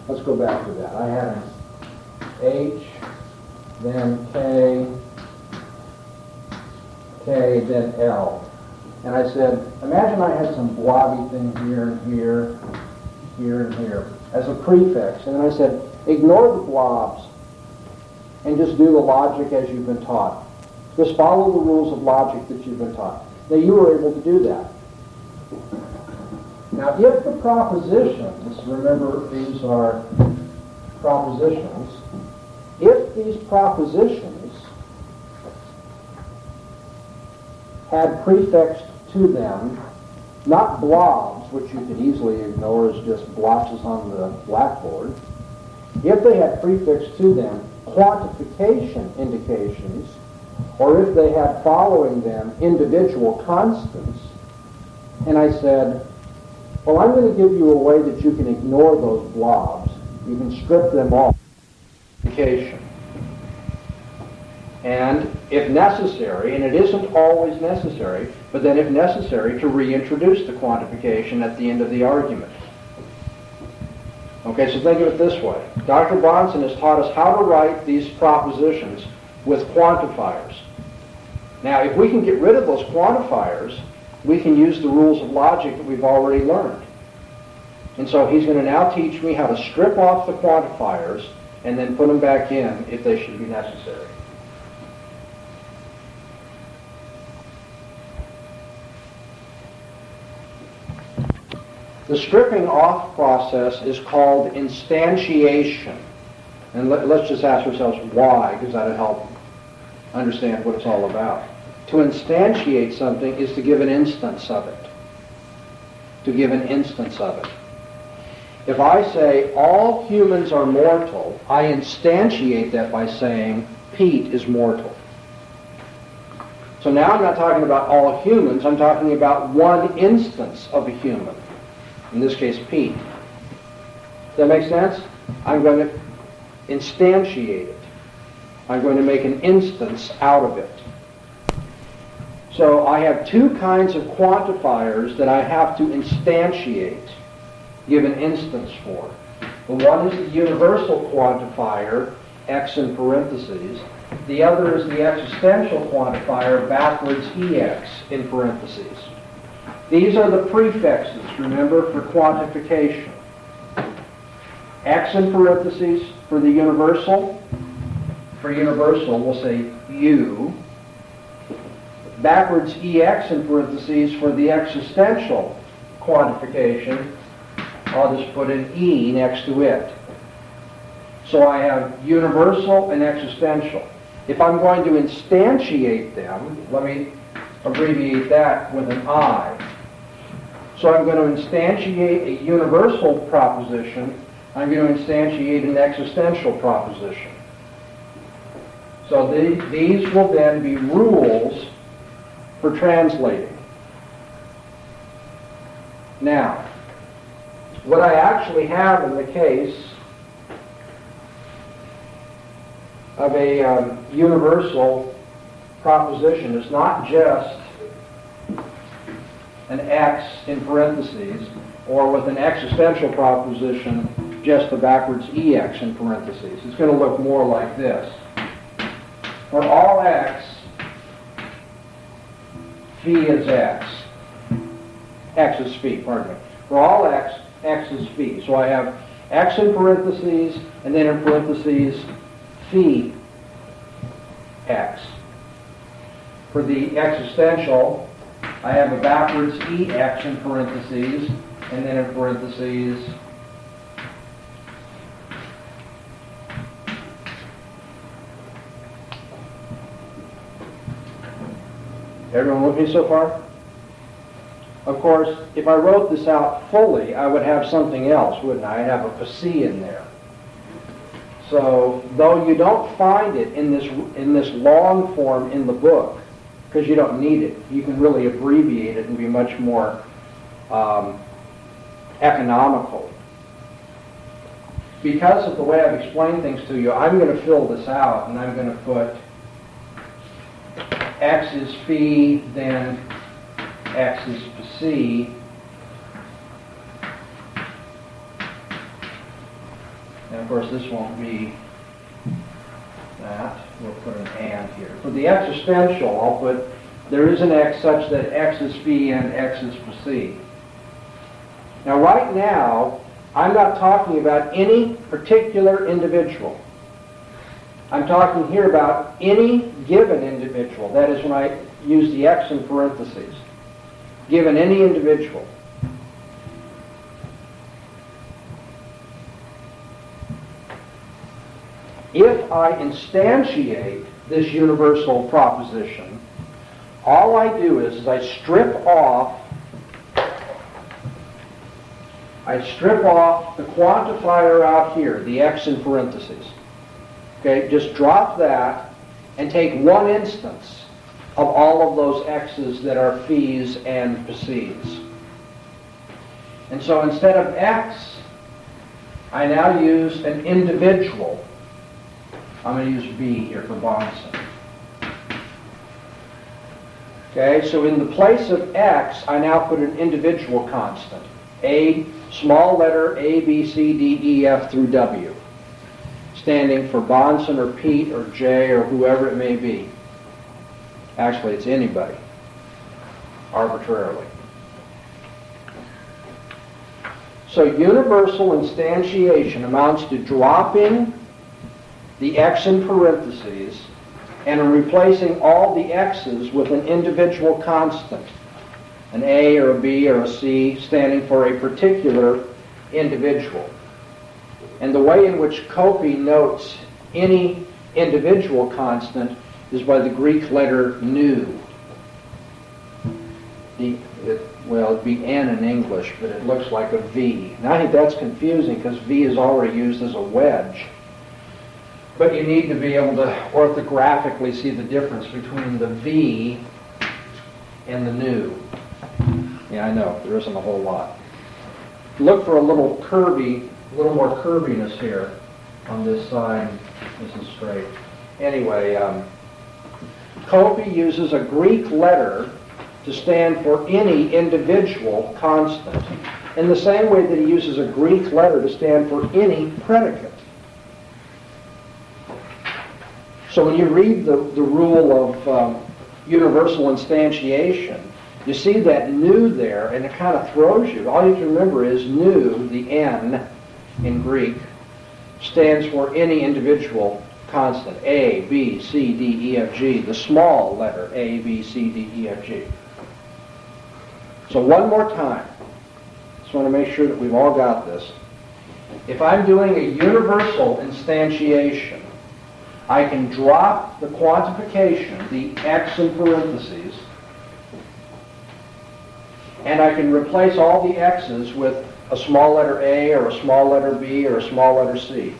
let's go back to that. I had an H, then K, K, then L. And I said, imagine I had some blobby thing here and here, here and here, as a prefix. And then I said, ignore the blobs and just do the logic as you've been taught. Just follow the rules of logic that you've been taught. Now, you were able to do that. Now, if the propositions, remember these are propositions, if these propositions had prefixed to them, not blobs, which you could easily ignore as just blotches on the blackboard, if they had prefixed to them quantification indications, or if they had following them individual constants, and I said, well, I'm going to give you a way that you can ignore those blobs. You can strip them off. And if necessary, and it isn't always necessary, but then if necessary, to reintroduce the quantification at the end of the argument. Okay, so think of it this way. Doctor Bronson has taught us how to write these propositions with quantifiers. Now, if we can get rid of those quantifiers, we can use the rules of logic that we've already learned. And so he's going to now teach me how to strip off the quantifiers and then put them back in if they should be necessary. The stripping off process is called instantiation. And let, let's just ask ourselves why, because that'll help understand what it's all about. To instantiate something is to give an instance of it. To give an instance of it. If I say all humans are mortal, I instantiate that by saying Pete is mortal. So now I'm not talking about all humans, I'm talking about one instance of a human. In this case, Pete. Does that make sense? I'm going to instantiate it. I'm going to make an instance out of it. So I have two kinds of quantifiers that I have to instantiate, give an instance for. The one is the universal quantifier, x in parentheses. The other is the existential quantifier, backwards ex in parentheses. These are the prefixes, remember, for quantification. X in parentheses for the universal. For universal, we'll say U. Backwards ex in parentheses for the existential quantification. I'll just put an E next to it. So I have universal and existential. If I'm going to instantiate them, let me abbreviate that with an I. So I'm going to instantiate a universal proposition. I'm going to instantiate an existential proposition. So the, these will then be rules for translating. Now, what I actually have in the case of a um, universal proposition is not just an X in parentheses, or with an existential proposition, just a backwards E X in parentheses. It's going to look more like this. For all X, phi is X. X is phi, pardon me. For all X, X is phi. So I have X in parentheses, and then in parentheses, phi X. For the existential, I have a backwards E X in parentheses, and then in parentheses, everyone with me so far? Of course, if I wrote this out fully, I would have something else, wouldn't I? I'd have a psi in there. So, though you don't find it in this in this long form in the book, because you don't need it, you can really abbreviate it and be much more um, economical. Because of the way I've explained things to you, I'm going to fill this out, and I'm going to put X is phi, then X is psi, And of course, this won't be that. We'll put an and here. For the existential, I'll put, there is an x such that x is phi and x is psi. Now, right now, I'm not talking about any particular individual. I'm talking here about any given individual. That is when I use the x in parentheses. Given any individual. If I instantiate this universal proposition, all I do is, is I strip off I strip off the quantifier out here, the x in parentheses. Okay, just drop that and take one instance of all of those x's that are phi's and psi's. And so instead of x, I now use an individual. I'm going to use B here for Bahnsen. Okay, so in the place of x, I now put an individual constant. A, small letter A, B, C, D, E, F through W, standing for Bahnsen or Pete or J or whoever it may be. Actually, it's anybody, arbitrarily. So universal instantiation amounts to dropping the x in parentheses and replacing all the x's with an individual constant, an A or a B or a C, standing for a particular individual. And the way in which Copy notes any individual constant is by the Greek letter nu. The, it, well, it'd be N in English, but it looks like a V. And I think that's confusing because V is already used as a wedge. But you need to be able to orthographically see the difference between the V and the nu. Yeah, I know, there isn't a whole lot. Look for a little curvy, a little more curviness here on this side. This is straight. Anyway, um, Copy uses a Greek letter to stand for any individual constant, in the same way that he uses a Greek letter to stand for any predicate. So when you read the, the rule of um, universal instantiation, you see that nu there, and it kind of throws you. All you have to remember is nu, the N in Greek, stands for any individual constant. A, B, C, D, E, F, G. The small letter A, B, C, D, E, F, G. So one more time. Just want to make sure that we've all got this. If I'm doing a universal instantiation, I can drop the quantification, the x in parentheses, and I can replace all the x's with a small letter A or a small letter B or a small letter C.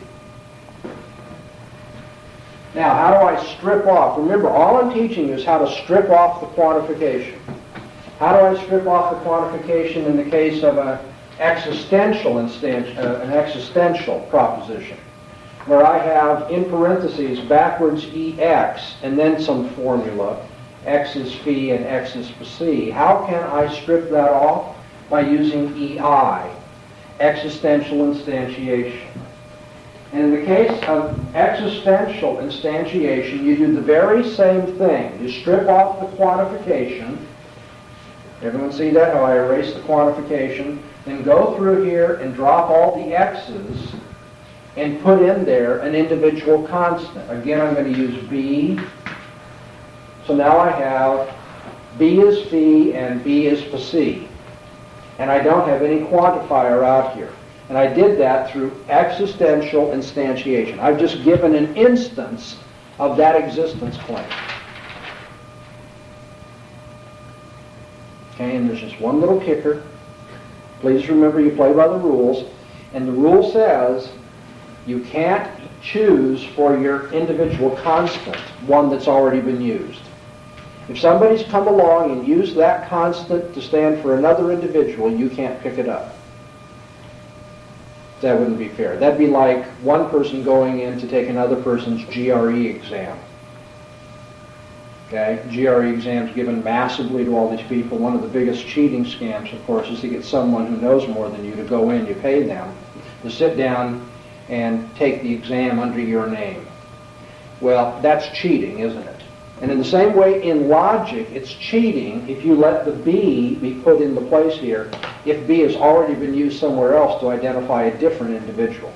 Now, how do I strip off? Remember, all I'm teaching you is how to strip off the quantification. How do I strip off the quantification in the case of a existential instant, uh, an existential proposition, where I have in parentheses backwards ex and then some formula, x is phi and x is psi. How can I strip that off? By using ei, existential instantiation. And in the case of existential instantiation, you do the very same thing. You strip off the quantification. Everyone see that, how I erase the quantification? Then go through here and drop all the x's and put in there an individual constant. Again, I'm going to use B. So now I have B is phi and B is psi. And I don't have any quantifier out here. And I did that through existential instantiation. I've just given an instance of that existence claim. Okay, and there's just one little kicker. Please remember you play by the rules. And the rule says you can't choose for your individual constant one that's already been used. If somebody's come along and used that constant to stand for another individual, you can't pick it up. That wouldn't be fair. That'd be like one person going in to take another person's G R E exam. Okay? G R E exams given massively to all these people. One of the biggest cheating scams, of course, is to get someone who knows more than you to go in. You pay them to sit down and take the exam under your name. Well, that's cheating, isn't it? And in the same way, in logic, it's cheating if you let the B be put in the place here if B has already been used somewhere else to identify a different individual.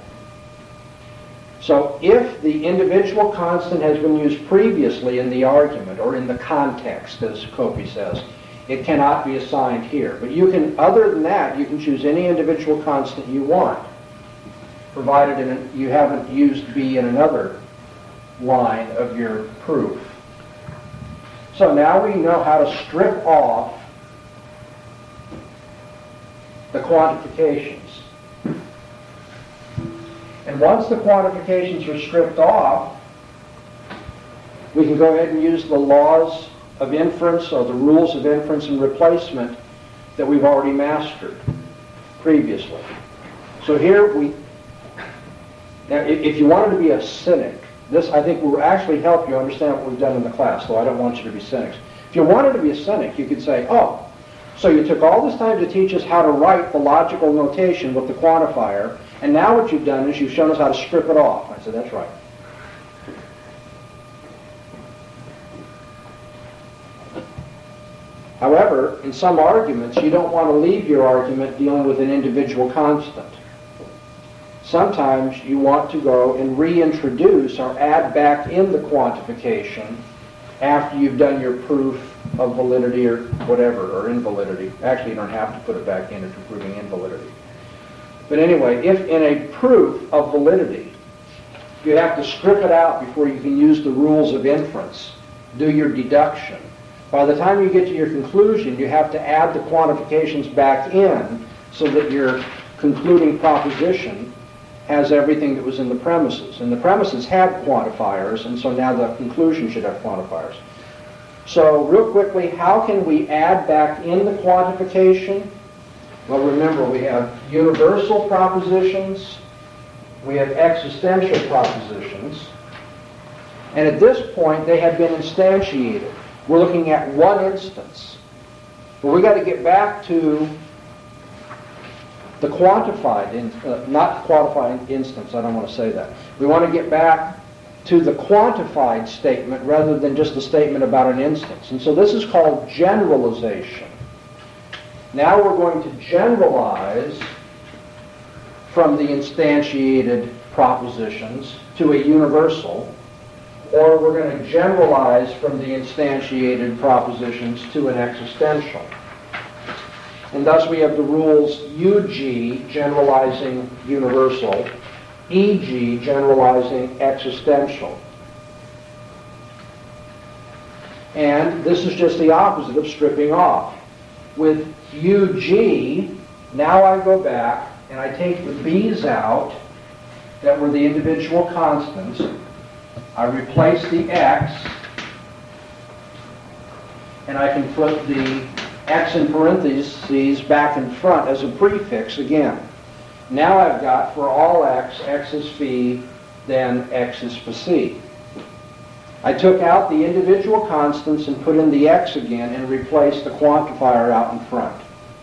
So if the individual constant has been used previously in the argument or in the context, as Copey says, it cannot be assigned here. But you can, other than that, you can choose any individual constant you want, provided in a, you haven't used B in another line of your proof. So now we know how to strip off the quantifications. And once the quantifications are stripped off, we can go ahead and use the laws of inference or the rules of inference and replacement that we've already mastered previously. So here we, now if you wanted to be a cynic, this I think will actually help you understand what we've done in the class, though I don't want you to be cynics. If you wanted to be a cynic, you could say, oh, so you took all this time to teach us how to write the logical notation with the quantifier, and now what you've done is you've shown us how to strip it off. I said, that's right. However, in some arguments, you don't want to leave your argument dealing with an individual constant. Sometimes you want to go and reintroduce or add back in the quantification after you've done your proof of validity or whatever, or invalidity. Actually, you don't have to put it back in if you're proving invalidity. But anyway, if in a proof of validity, you have to strip it out before you can use the rules of inference, do your deduction. By the time you get to your conclusion, you have to add the quantifications back in so that your concluding proposition has everything that was in the premises. And the premises had quantifiers, and so now the conclusion should have quantifiers. So real quickly, how can we add back in the quantification? Well, remember, we have universal propositions, we have existential propositions, and at this point they have been instantiated. We're looking at one instance. But we've got to get back to the quantified, in, uh, not quantified instance, I don't want to say that. We want to get back to the quantified statement rather than just a statement about an instance. And so this is called generalization. Now we're going to generalize from the instantiated propositions to a universal, or we're going to generalize from the instantiated propositions to an existential. And thus we have the rules U G, generalizing universal, E G, generalizing existential. And this is just the opposite of stripping off. With U G, now I go back and I take the B's out that were the individual constants. I replace the X, and I can put the X in parentheses back in front as a prefix again. Now I've got for all X, X is phi, then X is phi. I took out the individual constants and put in the X again and replaced the quantifier out in front.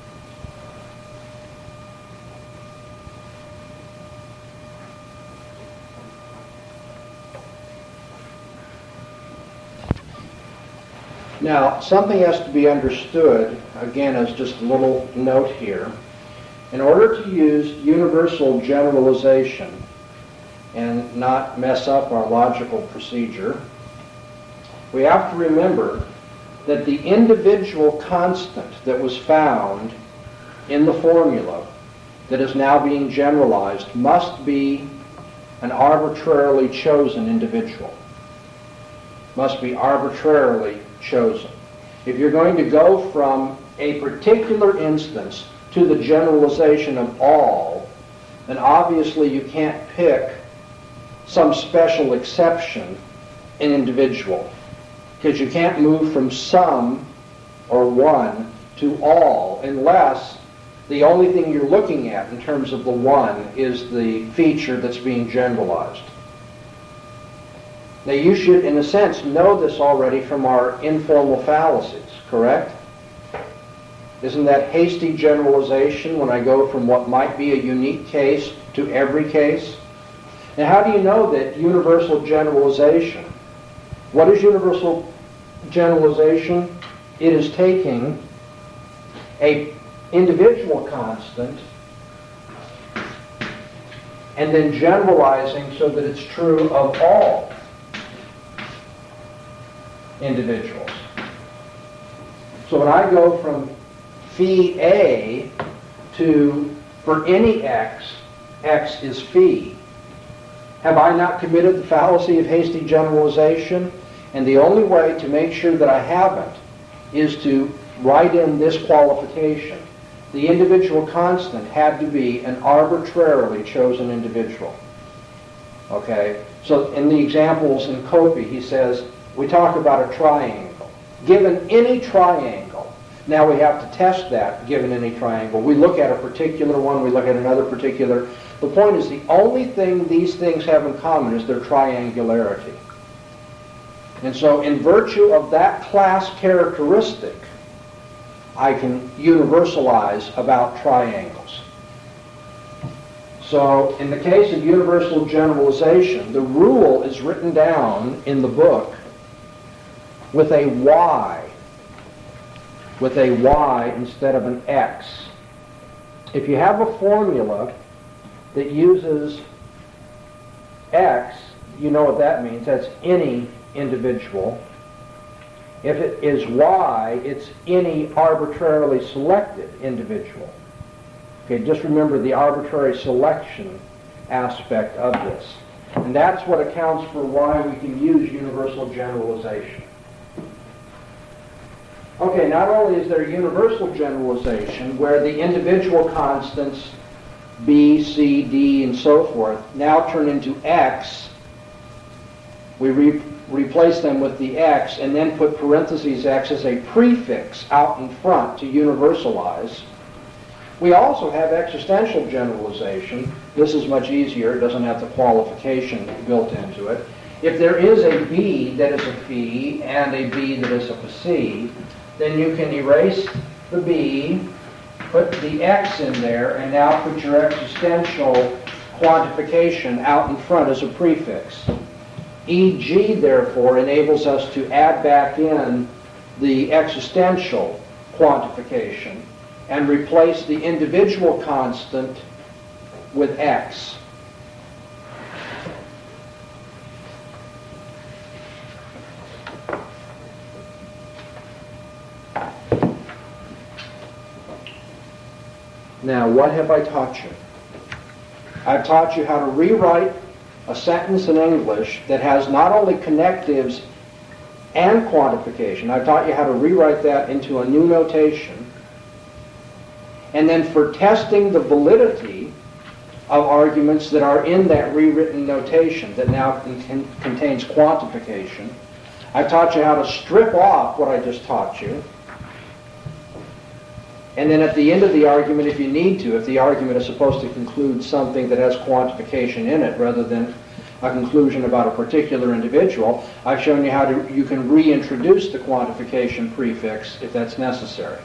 Now, something has to be understood, again, as just a little note here. In order to use universal generalization and not mess up our logical procedure, we have to remember that the individual constant that was found in the formula that is now being generalized must be an arbitrarily chosen individual. Must be arbitrarily chosen. If you're going to go from a particular instance to the generalization of all, then obviously you can't pick some special exception in individual, because you can't move from some or one to all unless the only thing you're looking at in terms of the one is the feature that's being generalized. Now you should, in a sense, know this already from our informal fallacies, correct? Isn't that hasty generalization when I go from what might be a unique case to every case? Now, how do you know that universal generalization? What is universal generalization? It is taking a individual constant and then generalizing so that it's true of all individuals. So when I go from phi A to, for any x, x is phi, have I not committed the fallacy of hasty generalization? And the only way to make sure that I haven't is to write in this qualification. The individual constant had to be an arbitrarily chosen individual. Okay? So in the examples in Copy, he says, we talk about a triangle. Given any triangle, now we have to test that given any triangle. We look at a particular one, we look at another particular. The point is the only thing these things have in common is their triangularity. And so in virtue of that class characteristic, I can universalize about triangles. So in the case of universal generalization, the rule is written down in the book with a y, with a y instead of an x. If you have a formula that uses x, you know what that means. That's any individual. If it is y, it's any arbitrarily selected individual. Okay, just remember the arbitrary selection aspect of this. And that's what accounts for why we can use universal generalization. Okay, not only is there universal generalization where the individual constants b, c, d, and so forth now turn into x, we re replace them with the x and then put parentheses x as a prefix out in front to universalize. We also have existential generalization. This is much easier. It doesn't have the qualification built into it. If there is a b that is a phi and a b that is a psi, then you can erase the b, put the x in there, and now put your existential quantification out in front as a prefix. E G, therefore, enables us to add back in the existential quantification and replace the individual constant with x. Now, what have I taught you? I've taught you how to rewrite a sentence in English that has not only connectives and quantification. I've taught you how to rewrite that into a new notation. And then for testing the validity of arguments that are in that rewritten notation that now con contains quantification, I've taught you how to strip off what I just taught you. And then at the end of the argument, if you need to, if the argument is supposed to conclude something that has quantification in it rather than a conclusion about a particular individual, I've shown you how to, you can reintroduce the quantification prefix if that's necessary.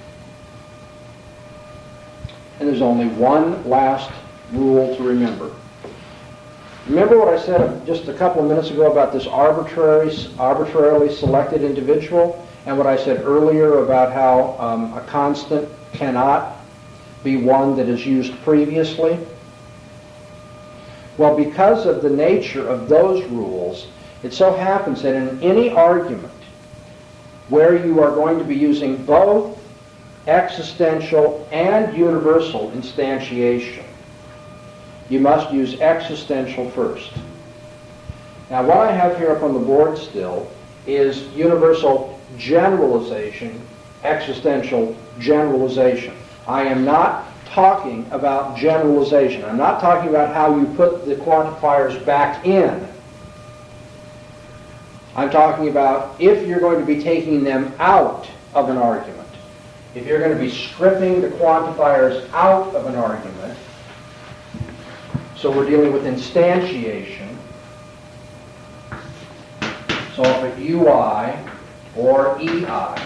And there's only one last rule to remember. Remember what I said just a couple of minutes ago about this arbitrary, arbitrarily selected individual? And what I said earlier about how um, a constant cannot be one that is used previously? Well, because of the nature of those rules, it so happens that in any argument where you are going to be using both existential and universal instantiation, you must use existential first. Now, what I have here up on the board still is universal generalization, existential generalization. I am not talking about generalization. I'm not talking about how you put the quantifiers back in. I'm talking about if you're going to be taking them out of an argument. If you're going to be stripping the quantifiers out of an argument, so we're dealing with instantiation. So if it U I or E I.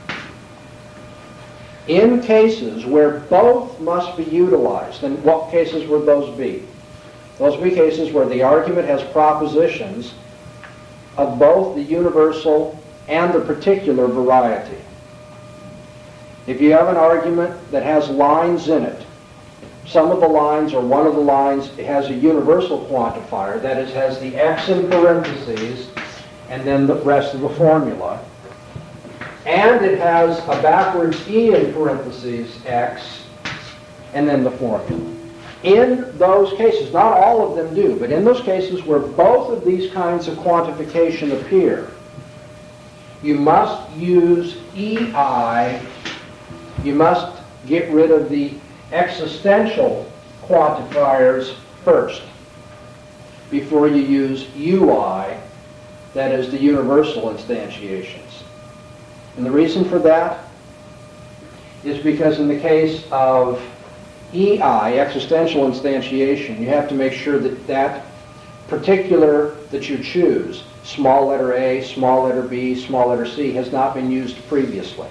In cases where both must be utilized, and what cases would those be? Those will be cases where the argument has propositions of both the universal and the particular variety. If you have an argument that has lines in it, some of the lines or one of the lines has a universal quantifier, that is, has the x in parentheses and then the rest of the formula, and it has a backwards e in parentheses x and then the formula. In those cases, not all of them do, but in those cases where both of these kinds of quantification appear, you must use E I, you must get rid of the existential quantifiers first before you use U I, that is the universal instantiations. And the reason for that is because in the case of E I, existential instantiation, you have to make sure that that particular that you choose, small letter A, small letter B, small letter C, has not been used previously.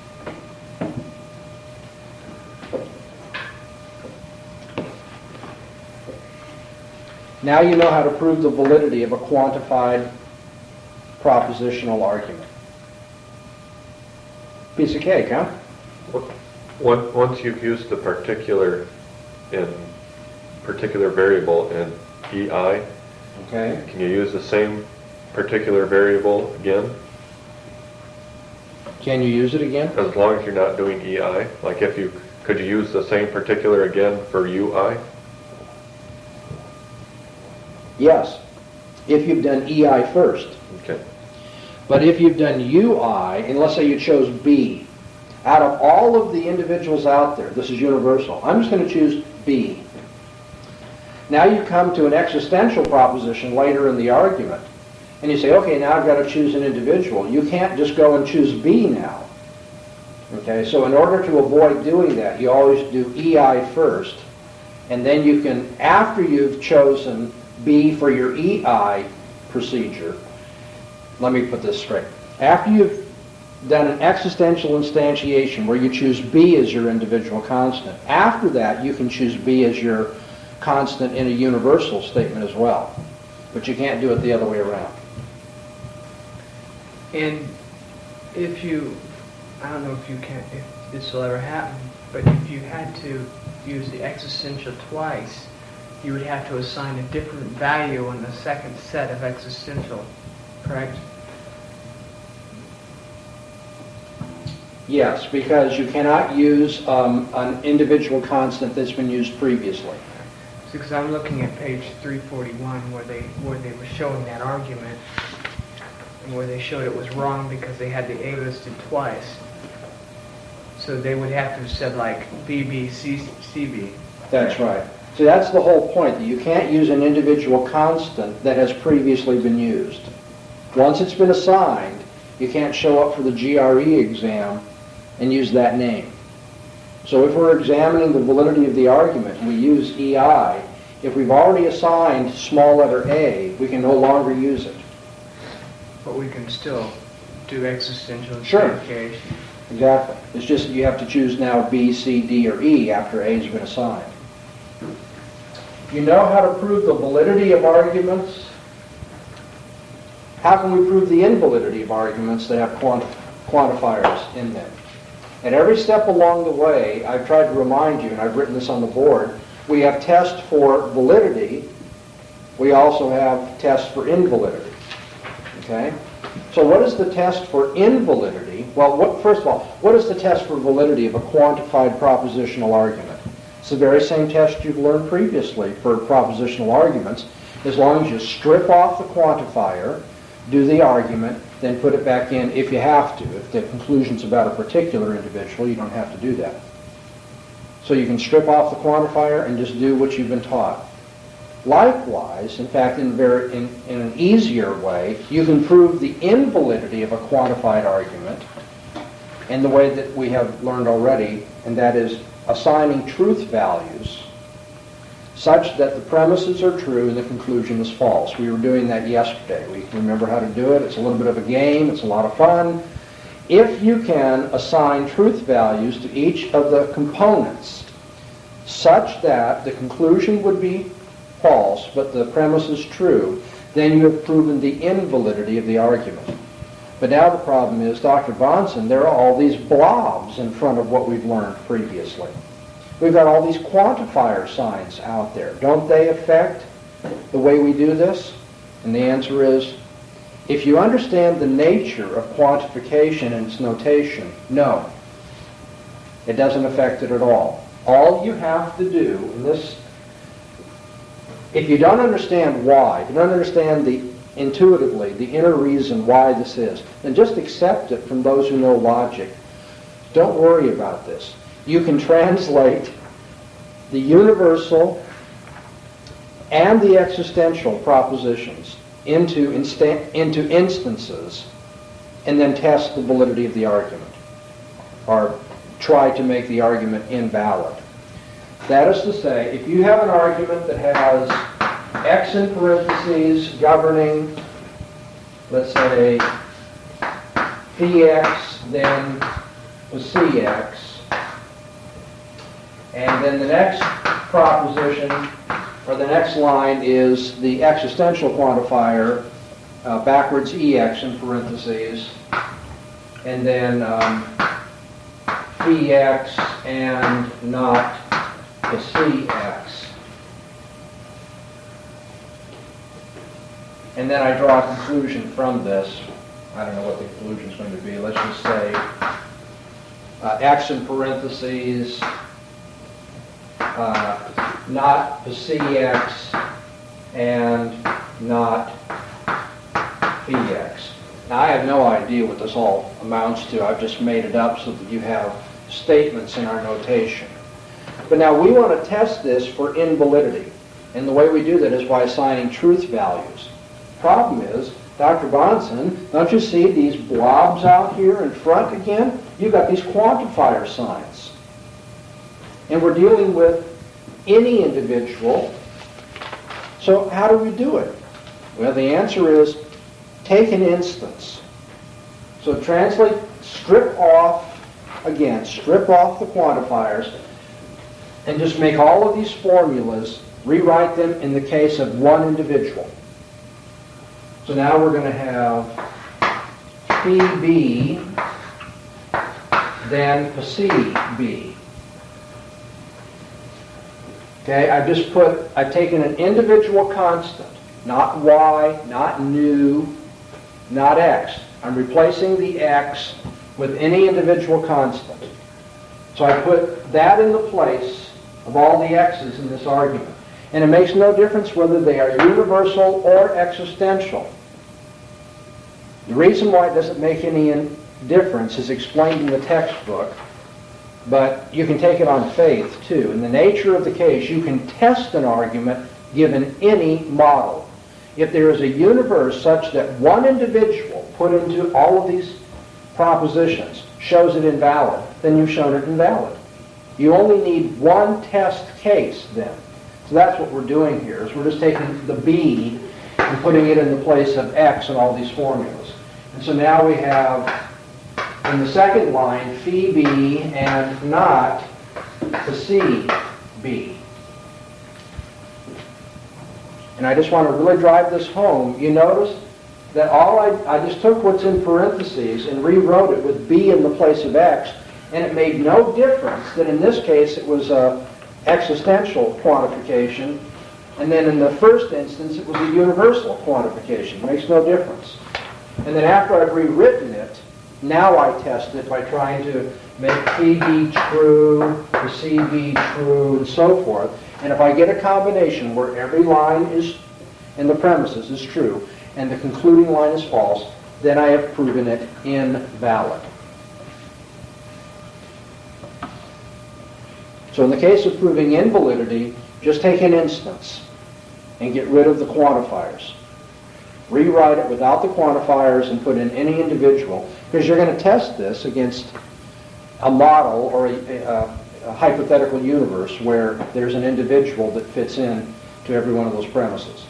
Now you know how to prove the validity of a quantified propositional argument. Piece of cake, huh? Once once you've used the particular in particular variable in E I, Okay. can you use the same particular variable again? Can you use it again? As long as you're not doing E I? Like if you, could you use the same particular again for U I? Yes, if you've done E I first. Okay. But if you've done U I, and let's say you chose B, out of all of the individuals out there, this is universal, I'm just going to choose B. Now you come to an existential proposition later in the argument, and you say, okay, now I've got to choose an individual. You can't just go and choose B now. Okay, so in order to avoid doing that, you always do E I first, and then you can, after you've chosen B for your E I procedure, let me put this straight. After you've done an existential instantiation where you choose B as your individual constant, after that you can choose B as your constant in a universal statement as well. But you can't do it the other way around. And if you, I don't know if you can, if this will ever happen, but if you had to use the existential twice, you would have to assign a different value on the second set of existential, correct? Yes, because you cannot use um, an individual constant that's been used previously. Because I'm looking at page three forty-one where they where they were showing that argument, and where they showed it was wrong because they had the A listed twice. So they would have to have said like B B C C B. That's right. See, that's the whole point, that you can't use an individual constant that has previously been used. Once it's been assigned, you can't show up for the G R E exam and use that name. So if we're examining the validity of the argument and we use E I, if we've already assigned small letter A, we can no longer use it. But we can still do existential Sure. instantiation. Exactly. It's just you have to choose now B, C, D, or E after A has been assigned. You know how to prove the validity of arguments? How can we prove the invalidity of arguments that have quanti- quantifiers in them? At every step along the way, I've tried to remind you, and I've written this on the board, we have tests for validity. We also have tests for invalidity. Okay? So what is the test for invalidity? Well, what, first of all, what is the test for validity of a quantified propositional argument? It's the very same test you've learned previously for propositional arguments, as long as you strip off the quantifier, do the argument, then put it back in if you have to. If the conclusion's about a particular individual, you don't have to do that. So you can strip off the quantifier and just do what you've been taught. Likewise, in fact, in, very, in, in an easier way, you can prove the invalidity of a quantified argument in the way that we have learned already, and that is assigning truth values such that the premises are true and the conclusion is false. We were doing that yesterday. We remember how to do it. It's a little bit of a game. It's a lot of fun. If you can assign truth values to each of the components such that the conclusion would be false, but the premise is true, then you have proven the invalidity of the argument. But now the problem is, Doctor Bahnsen, there are all these blobs in front of what we've learned previously. We've got all these quantifier signs out there. Don't they affect the way we do this? And the answer is, if you understand the nature of quantification and its notation, no. It doesn't affect it at all. All you have to do in this, if you don't understand why, if you don't understand the intuitively the inner reason why this is, then just accept it from those who know logic. Don't worry about this. You can translate the universal and the existential propositions into, insta- into instances and then test the validity of the argument, or try to make the argument invalid. That is to say, if you have an argument that has x in parentheses governing, let's say, phi x, then cx, and then the next proposition, or the next line, is the existential quantifier, uh, backwards ex in parentheses, and then um, phi x and not the cx. And then I draw a conclusion from this. I don't know what the conclusion is going to be. Let's just say uh, x in parentheses, uh, not the cx, and not px. Now, I have no idea what this all amounts to. I've just made it up so that you have statements in our notation. But now we want to test this for invalidity. And the way we do that is by assigning truth values. Problem is, Doctor Bahnsen, don't you see these blobs out here in front again? You've got these quantifier signs. And we're dealing with any individual. So how do we do it? Well, the answer is take an instance. So translate, strip off, again, strip off the quantifiers, and just make all of these formulas, rewrite them in the case of one individual. So now we're going to have phi b, then psi b. Okay, I've just put, I've taken an individual constant, not y, not nu, not x. I'm replacing the x with any individual constant. So I put that in the place of all the x's in this argument. And it makes no difference whether they are universal or existential. The reason why it doesn't make any difference is explained in the textbook, but you can take it on faith too. In the nature of the case, you can test an argument given any model. If there is a universe such that one individual put into all of these propositions shows it invalid, then you've shown it invalid. You only need one test case then. So that's what we're doing here, is we're just taking the b and putting it in the place of x in all these formulas. And so now we have, in the second line, phi b and not the c b. And I just want to really drive this home. You notice that all I, I just took what's in parentheses and rewrote it with b in the place of x, and it made no difference that in this case it was a existential quantification, and then in the first instance it was a universal quantification. It makes no difference. And then after I've rewritten it, now I test it by trying to make phi b true, the c b true, and so forth. And if I get a combination where every line is in the premises is true and the concluding line is false, then I have proven it invalid. So in the case of proving invalidity, just take an instance and get rid of the quantifiers. Rewrite it without the quantifiers and put in any individual, because you're going to test this against a model or a, a, a hypothetical universe where there's an individual that fits in to every one of those premises.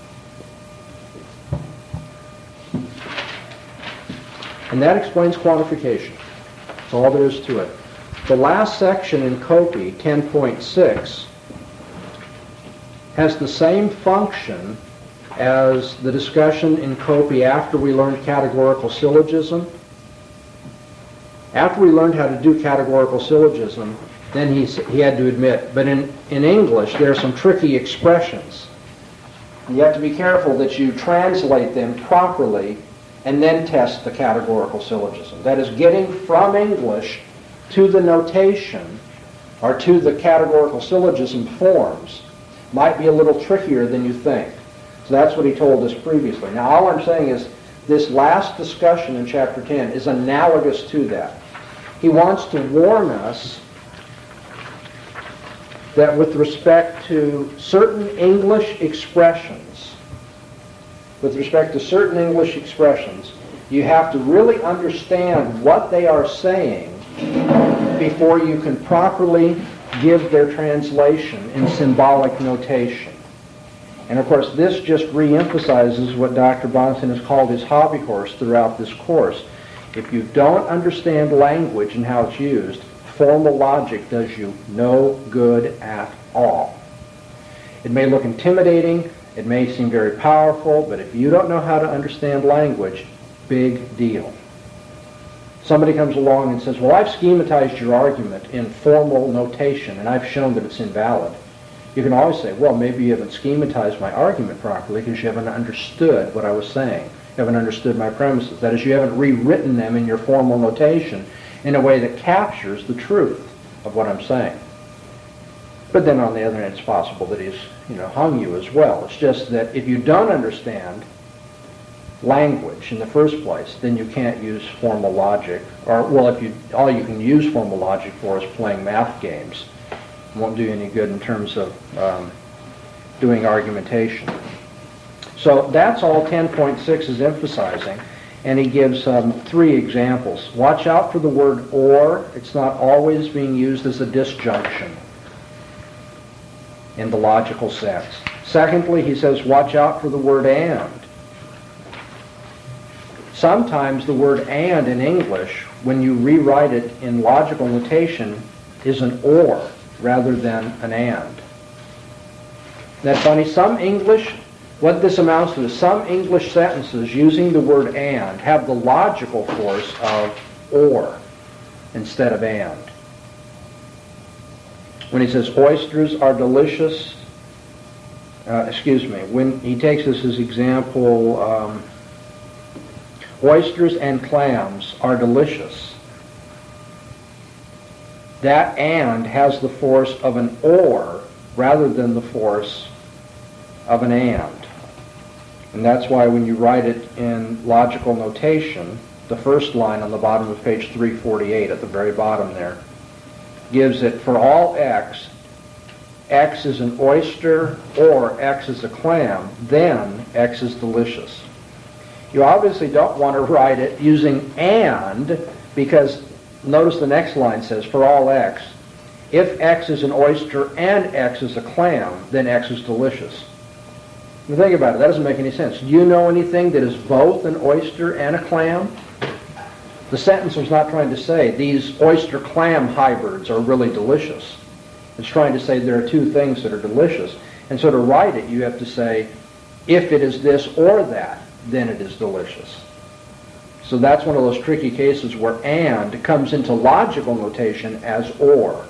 And that explains quantification. That's all there is to it. The last section in COPE, ten point six, has the same function as the discussion in Copy after we learned categorical syllogism. After we learned how to do categorical syllogism, then he, he had to admit, but in, in English there are some tricky expressions. And you have to be careful that you translate them properly and then test the categorical syllogism. That is, getting from English to the notation or to the categorical syllogism forms might be a little trickier than you think. So that's what he told us previously. Now all I'm saying is this last discussion in chapter ten is analogous to that. He wants to warn us that with respect to certain English expressions, with respect to certain English expressions, you have to really understand what they are saying before you can properly give their translation in symbolic notation. And of course, this just re-emphasizes what Doctor Bahnsen has called his hobby horse throughout this course. If you don't understand language and how it's used, formal logic does you no good at all. It may look intimidating, it may seem very powerful, but if you don't know how to understand language, big deal. Somebody comes along and says, well, I've schematized your argument in formal notation and I've shown that it's invalid. You can always say, well, maybe you haven't schematized my argument properly because you haven't understood what I was saying. You haven't understood my premises. That is, you haven't rewritten them in your formal notation in a way that captures the truth of what I'm saying. But then on the other hand, it's possible that he's, you know, hung you as well. It's just that if you don't understand language in the first place, then you can't use formal logic. Or, well, if you all you can use formal logic for is playing math games. It won't do you any good in terms of um, doing argumentation. So that's all ten point six is emphasizing. And he gives um, three examples. Watch out for the word or. It's not always being used as a disjunction in the logical sense. Secondly, he says, watch out for the word and. Sometimes the word and in English, when you rewrite it in logical notation, is an or rather than an and. Isn't that funny? Some English, what this amounts to is some English sentences using the word and have the logical force of or instead of and. When he says oysters are delicious, uh, excuse me, when he takes this as example, um, oysters and clams are delicious. That and has the force of an or rather than the force of an and. And that's why when you write it in logical notation, the first line on the bottom of page three forty-eight, at the very bottom there, gives it for all x, x is an oyster or x is a clam, then x is delicious. You obviously don't want to write it using and, because notice the next line says for all x, if x is an oyster and x is a clam, then x is delicious. Now think about it, that doesn't make any sense. Do you know anything that is both an oyster and a clam? The sentence was not trying to say these oyster-clam hybrids are really delicious. It's trying to say there are two things that are delicious. And so to write it, you have to say, if it is this or that, then it is delicious. So that's one of those tricky cases where and comes into logical notation as or.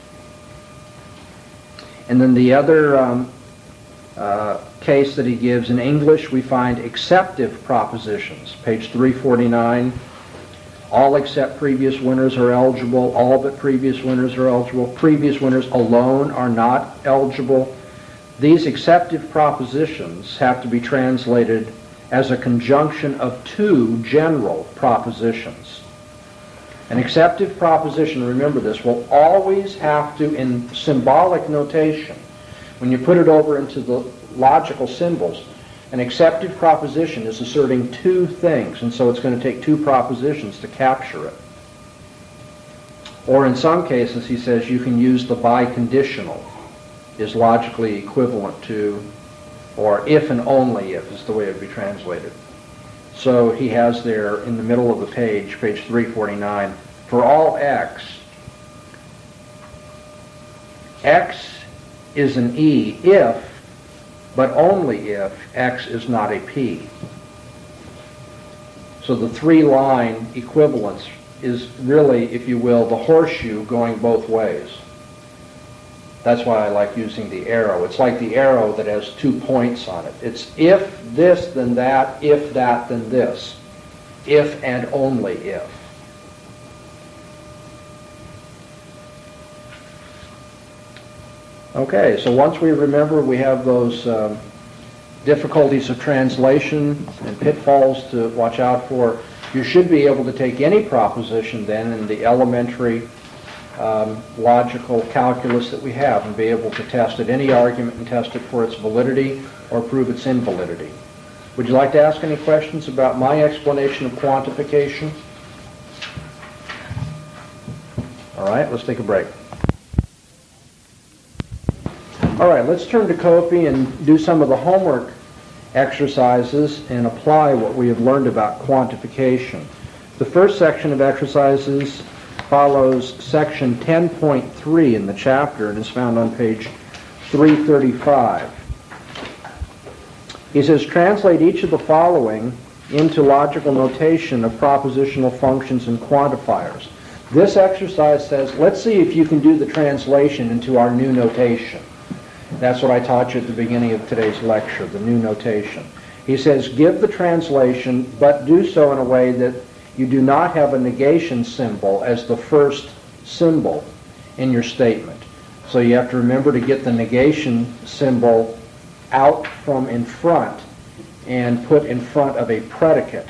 And then the other um, uh, case that he gives in English, we find exceptive propositions. Page three forty-nine. All except previous winners are eligible. All but previous winners are eligible. Previous winners alone are not eligible. These exceptive propositions have to be translated as a conjunction of two general propositions. An exceptive proposition, remember this, will always have to, in symbolic notation, when you put it over into the logical symbols, an exceptive proposition is asserting two things, and so it's going to take two propositions to capture it. Or in some cases, he says you can use the biconditional, is logically equivalent to, or if and only if is the way it would be translated. So he has there in the middle of the page, page three forty-nine, for all x, x is an e if but only if X is not a P. So the three-line equivalence is really, if you will, the horseshoe going both ways. That's why I like using the arrow. It's like the arrow that has two points on it. It's if this, then that, if that, then this. If and only if. Okay, so once we remember we have those um, difficulties of translation and pitfalls to watch out for, you should be able to take any proposition then in the elementary um, logical calculus that we have and be able to test it, any argument, and test it for its validity or prove its invalidity. Would you like to ask any questions about my explanation of quantification? All right, let's take a break. All right, let's turn to Kofi and do some of the homework exercises and apply what we have learned about quantification. The first section of exercises follows section ten point three in the chapter and is found on page three thirty-five. He says, translate each of the following into logical notation of propositional functions and quantifiers. This exercise says, let's see if you can do the translation into our new notation. That's what I taught you at the beginning of today's lecture, the new notation. He says, give the translation, but do so in a way that you do not have a negation symbol as the first symbol in your statement. So you have to remember to get the negation symbol out from in front and put in front of a predicate.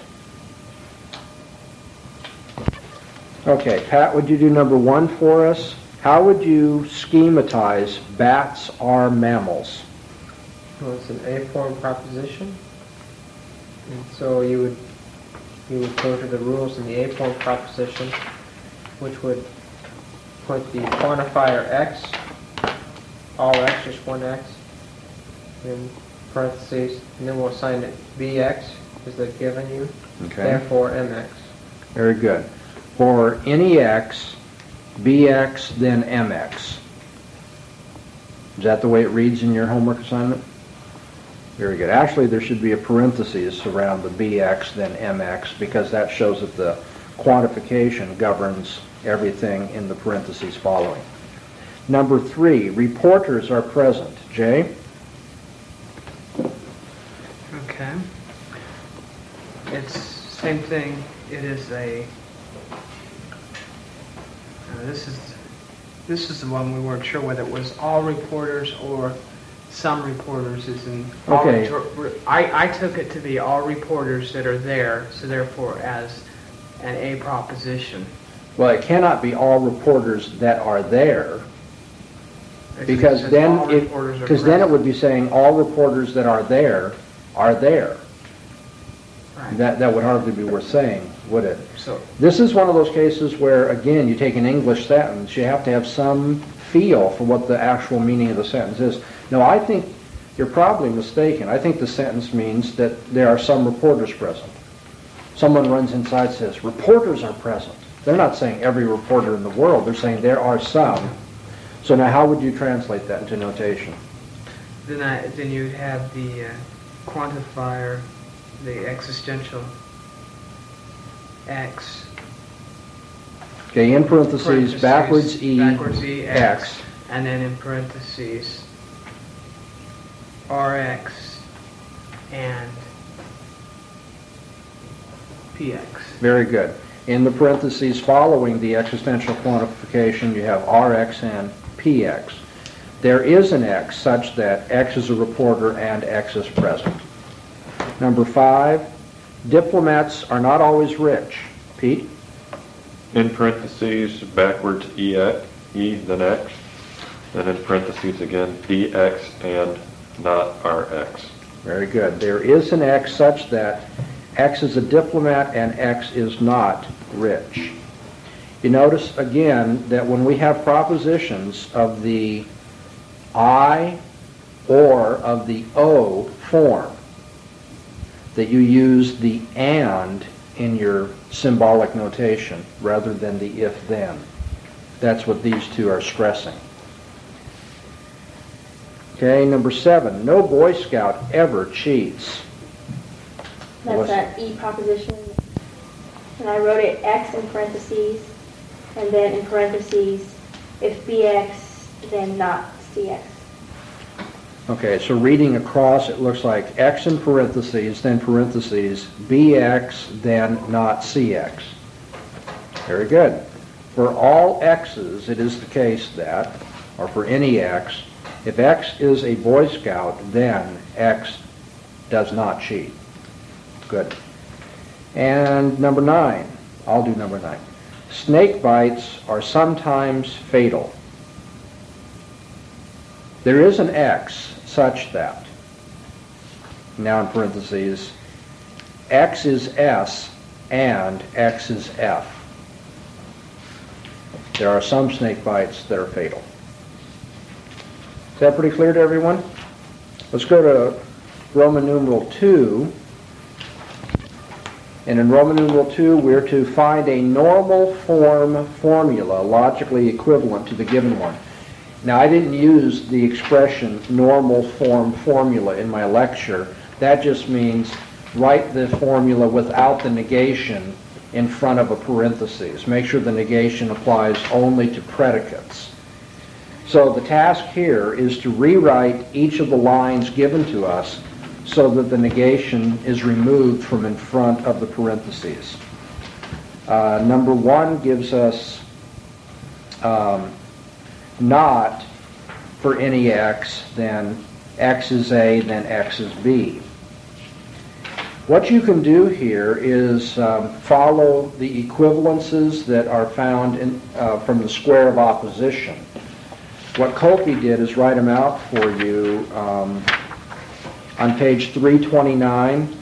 Okay, Pat, would you do number one for us? How would you schematize bats are mammals? Well, it's an A-form proposition. And so you would you would go to the rules in the A-form proposition, which would put the quantifier x, all x, just one x, in parentheses, and then we'll assign it bx, is that given you, Okay. therefore mx. Very good. For any x, bx, then mx. Is that the way it reads in your homework assignment? Very good. Actually, there should be a parenthesis around the bx, then mx, because that shows that the quantification governs everything in the parentheses following. Number three, reporters are present. Jay? Okay. It's same thing. It is a. Uh, this is this is the one we weren't sure whether it was all reporters or some reporters. Is in. All Okay. retor- I I took it to be all reporters that are there. So therefore, as an A proposition. Well, it cannot be all reporters that are there, It because says then all it, reporters are because then it present. would be saying all reporters that are there are there. Right. That that would hardly be worth saying, would it? So This is one of those cases where, again, you take an English sentence, you have to have some feel for what the actual meaning of the sentence is. No, I think you're probably mistaken. I think the sentence means that there are some reporters present. Someone runs inside and says, reporters are present. They're not saying every reporter in the world. They're saying there are some. So now how would you translate that into notation? then I then you'd have the uh, quantifier, the existential x. Okay, in parentheses, parentheses, backwards E, backwards E x, X. and then in parentheses Rx and Px. Very good. In the parentheses following the existential quantification, you have Rx and Px. There is an X such that X is a reporter and X is present. Number five, diplomats are not always rich. Pete? In parentheses, backwards E, X, E, then X, and in parentheses again, dx and not Rx. Very good. There is an X such that X is a diplomat and X is not rich. You notice again that when we have propositions of the I or of the O form, that you use the and in your symbolic notation rather than the if-then. That's what these two are stressing. Okay, number seven, no Boy Scout ever cheats. That's What's- that E proposition. And I wrote it X in parentheses, and then in parentheses, if B X, then not C X. Okay, so reading across, it looks like X in parentheses, then parentheses, B X, then not C X. Very good. For all X's, it is the case that, or for any X, if X is a Boy Scout, then X does not cheat. Good. And number nine, I'll do number nine. Snake bites are sometimes fatal. There is an X such that, now in parentheses, X is S and X is F. There are some snake bites that are fatal. Is that pretty clear to everyone? Let's go to Roman numeral two. And in Roman numeral two, we're to find a normal form formula logically equivalent to the given one. Now, I didn't use the expression normal form formula in my lecture. That just means write the formula without the negation in front of a parenthesis. Make sure the negation applies only to predicates. So the task here is to rewrite each of the lines given to us so that the negation is removed from in front of the parentheses. Uh, number one gives us um, not for any X, then X is A, then X is B. What you can do here is um, follow the equivalences that are found in, uh, from the square of opposition. What Kolpe did is write them out for you um, on page three twenty-nine.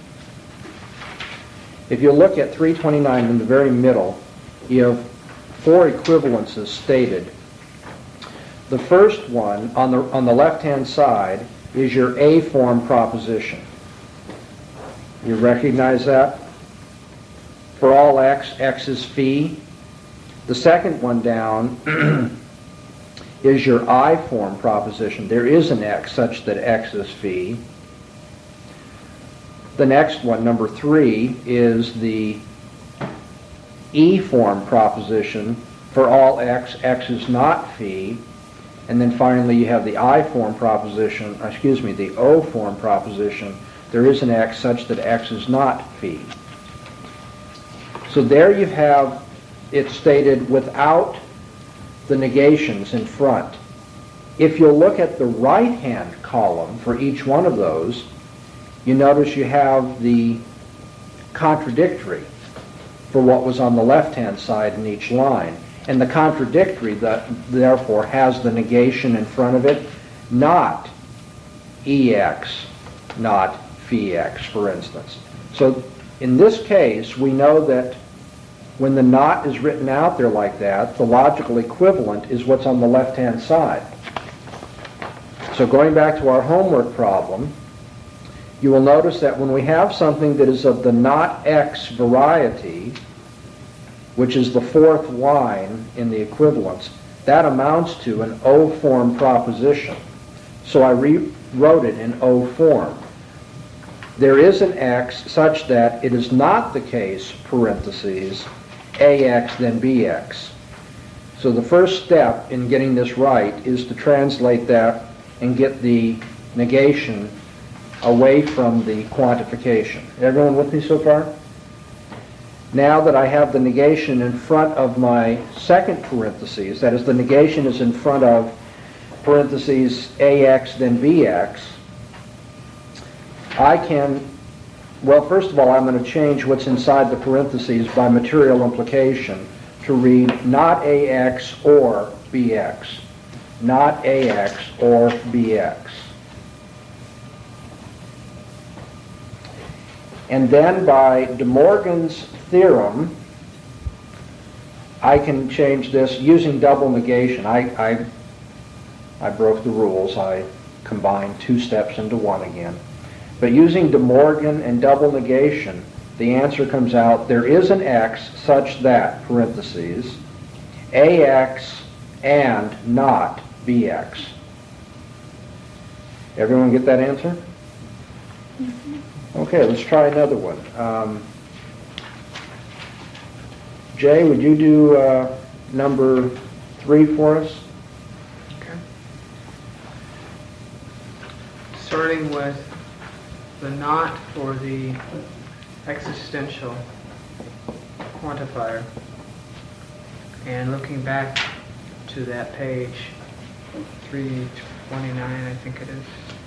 If you look at three twenty-nine in the very middle, you have four equivalences stated. The first one on the on the left-hand side is your A form proposition. You recognize that? For all X, X is phi. The second one down is your I form proposition. There is an X such that X is phi. The next one, number three, is the E form proposition. For all X, X is not phi. And then finally you have the I form proposition, excuse me, the O form proposition. There is an X such that X is not phi. So there you have it stated without the negations in front. If you'll look at the right-hand column for each one of those, you notice you have the contradictory for what was on the left-hand side in each line. And the contradictory, that therefore, has the negation in front of it, not E X, not phi X, for instance. So in this case, we know that when the not is written out there like that, the logical equivalent is what's on the left-hand side. So going back to our homework problem, you will notice that when we have something that is of the not X variety, which is the fourth line in the equivalence, that amounts to an O form proposition. So I rewrote it in O form. There is an X such that it is not the case, parentheses, A X then B X. So the first step in getting this right is to translate that and get the negation away from the quantification. Everyone with me so far? Now that I have the negation in front of my second parentheses, that is, the negation is in front of parentheses A X then B X, I can, well, first of all, I'm going to change what's inside the parentheses by material implication to read not A X or B X. Not A X or B X. And then by De Morgan's theorem, I can change this using double negation. I, I, I broke the rules. I combined two steps into one again. But using De Morgan and double negation, the answer comes out, there is an X such that, parentheses, A X and not B X. Everyone get that answer? Okay, let's try another one. Um, Jay, would you do uh, number three for us? Okay. Starting with the not for the existential quantifier, and looking back to that page, three twenty-nine, I think it is.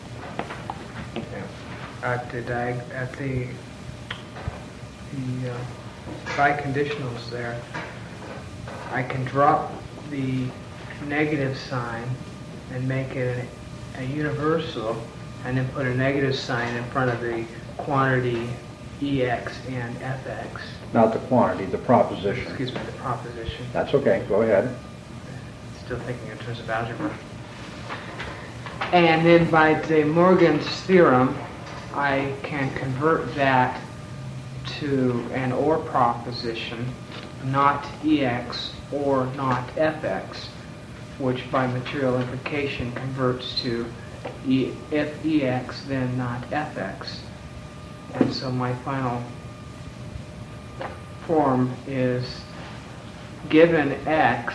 Yeah. At the diag, at the the uh, biconditionals there, I can drop the negative sign and make it a, a universal, and then put a negative sign in front of the quantity Ex and Fx. Not the quantity, the proposition. Excuse me, the proposition. That's okay, go ahead. Still thinking in terms of algebra. And then by De Morgan's theorem, I can convert that to an or proposition, not Ex or not Fx, which by material implication converts to e, if Ex, then not Fx. And so my final form is given X,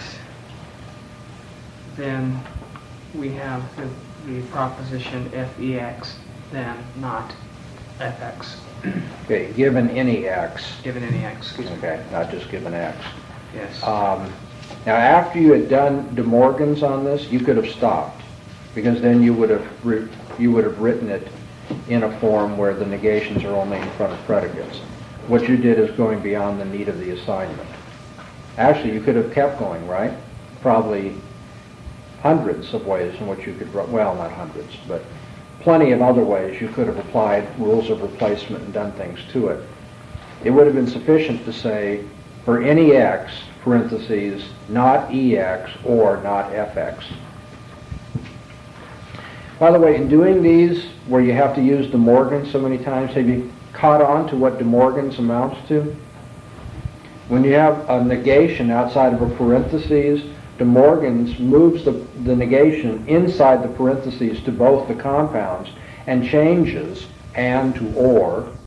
then we have the, the proposition if Ex, then not Fx. Okay, given any x. Given any X, excuse me. Okay, not just given x. Yes. Um, now, after you had done De Morgan's on this, you could have stopped, because then you would have re- you would have written it in a form where the negations are only in front of predicates. What you did is going beyond the need of the assignment. Actually, you could have kept going, right? Probably hundreds of ways in which you could, well, not hundreds, but plenty of other ways you could have applied rules of replacement and done things to it. It would have been sufficient to say, for any x, parentheses, not Ex or not Fx. By the way, in doing these, where you have to use De Morgan so many times, have you caught on to what De Morgan's amounts to? When you have a negation outside of a parentheses, De Morgan's moves the, the negation inside the parentheses to both the compounds and changes and to or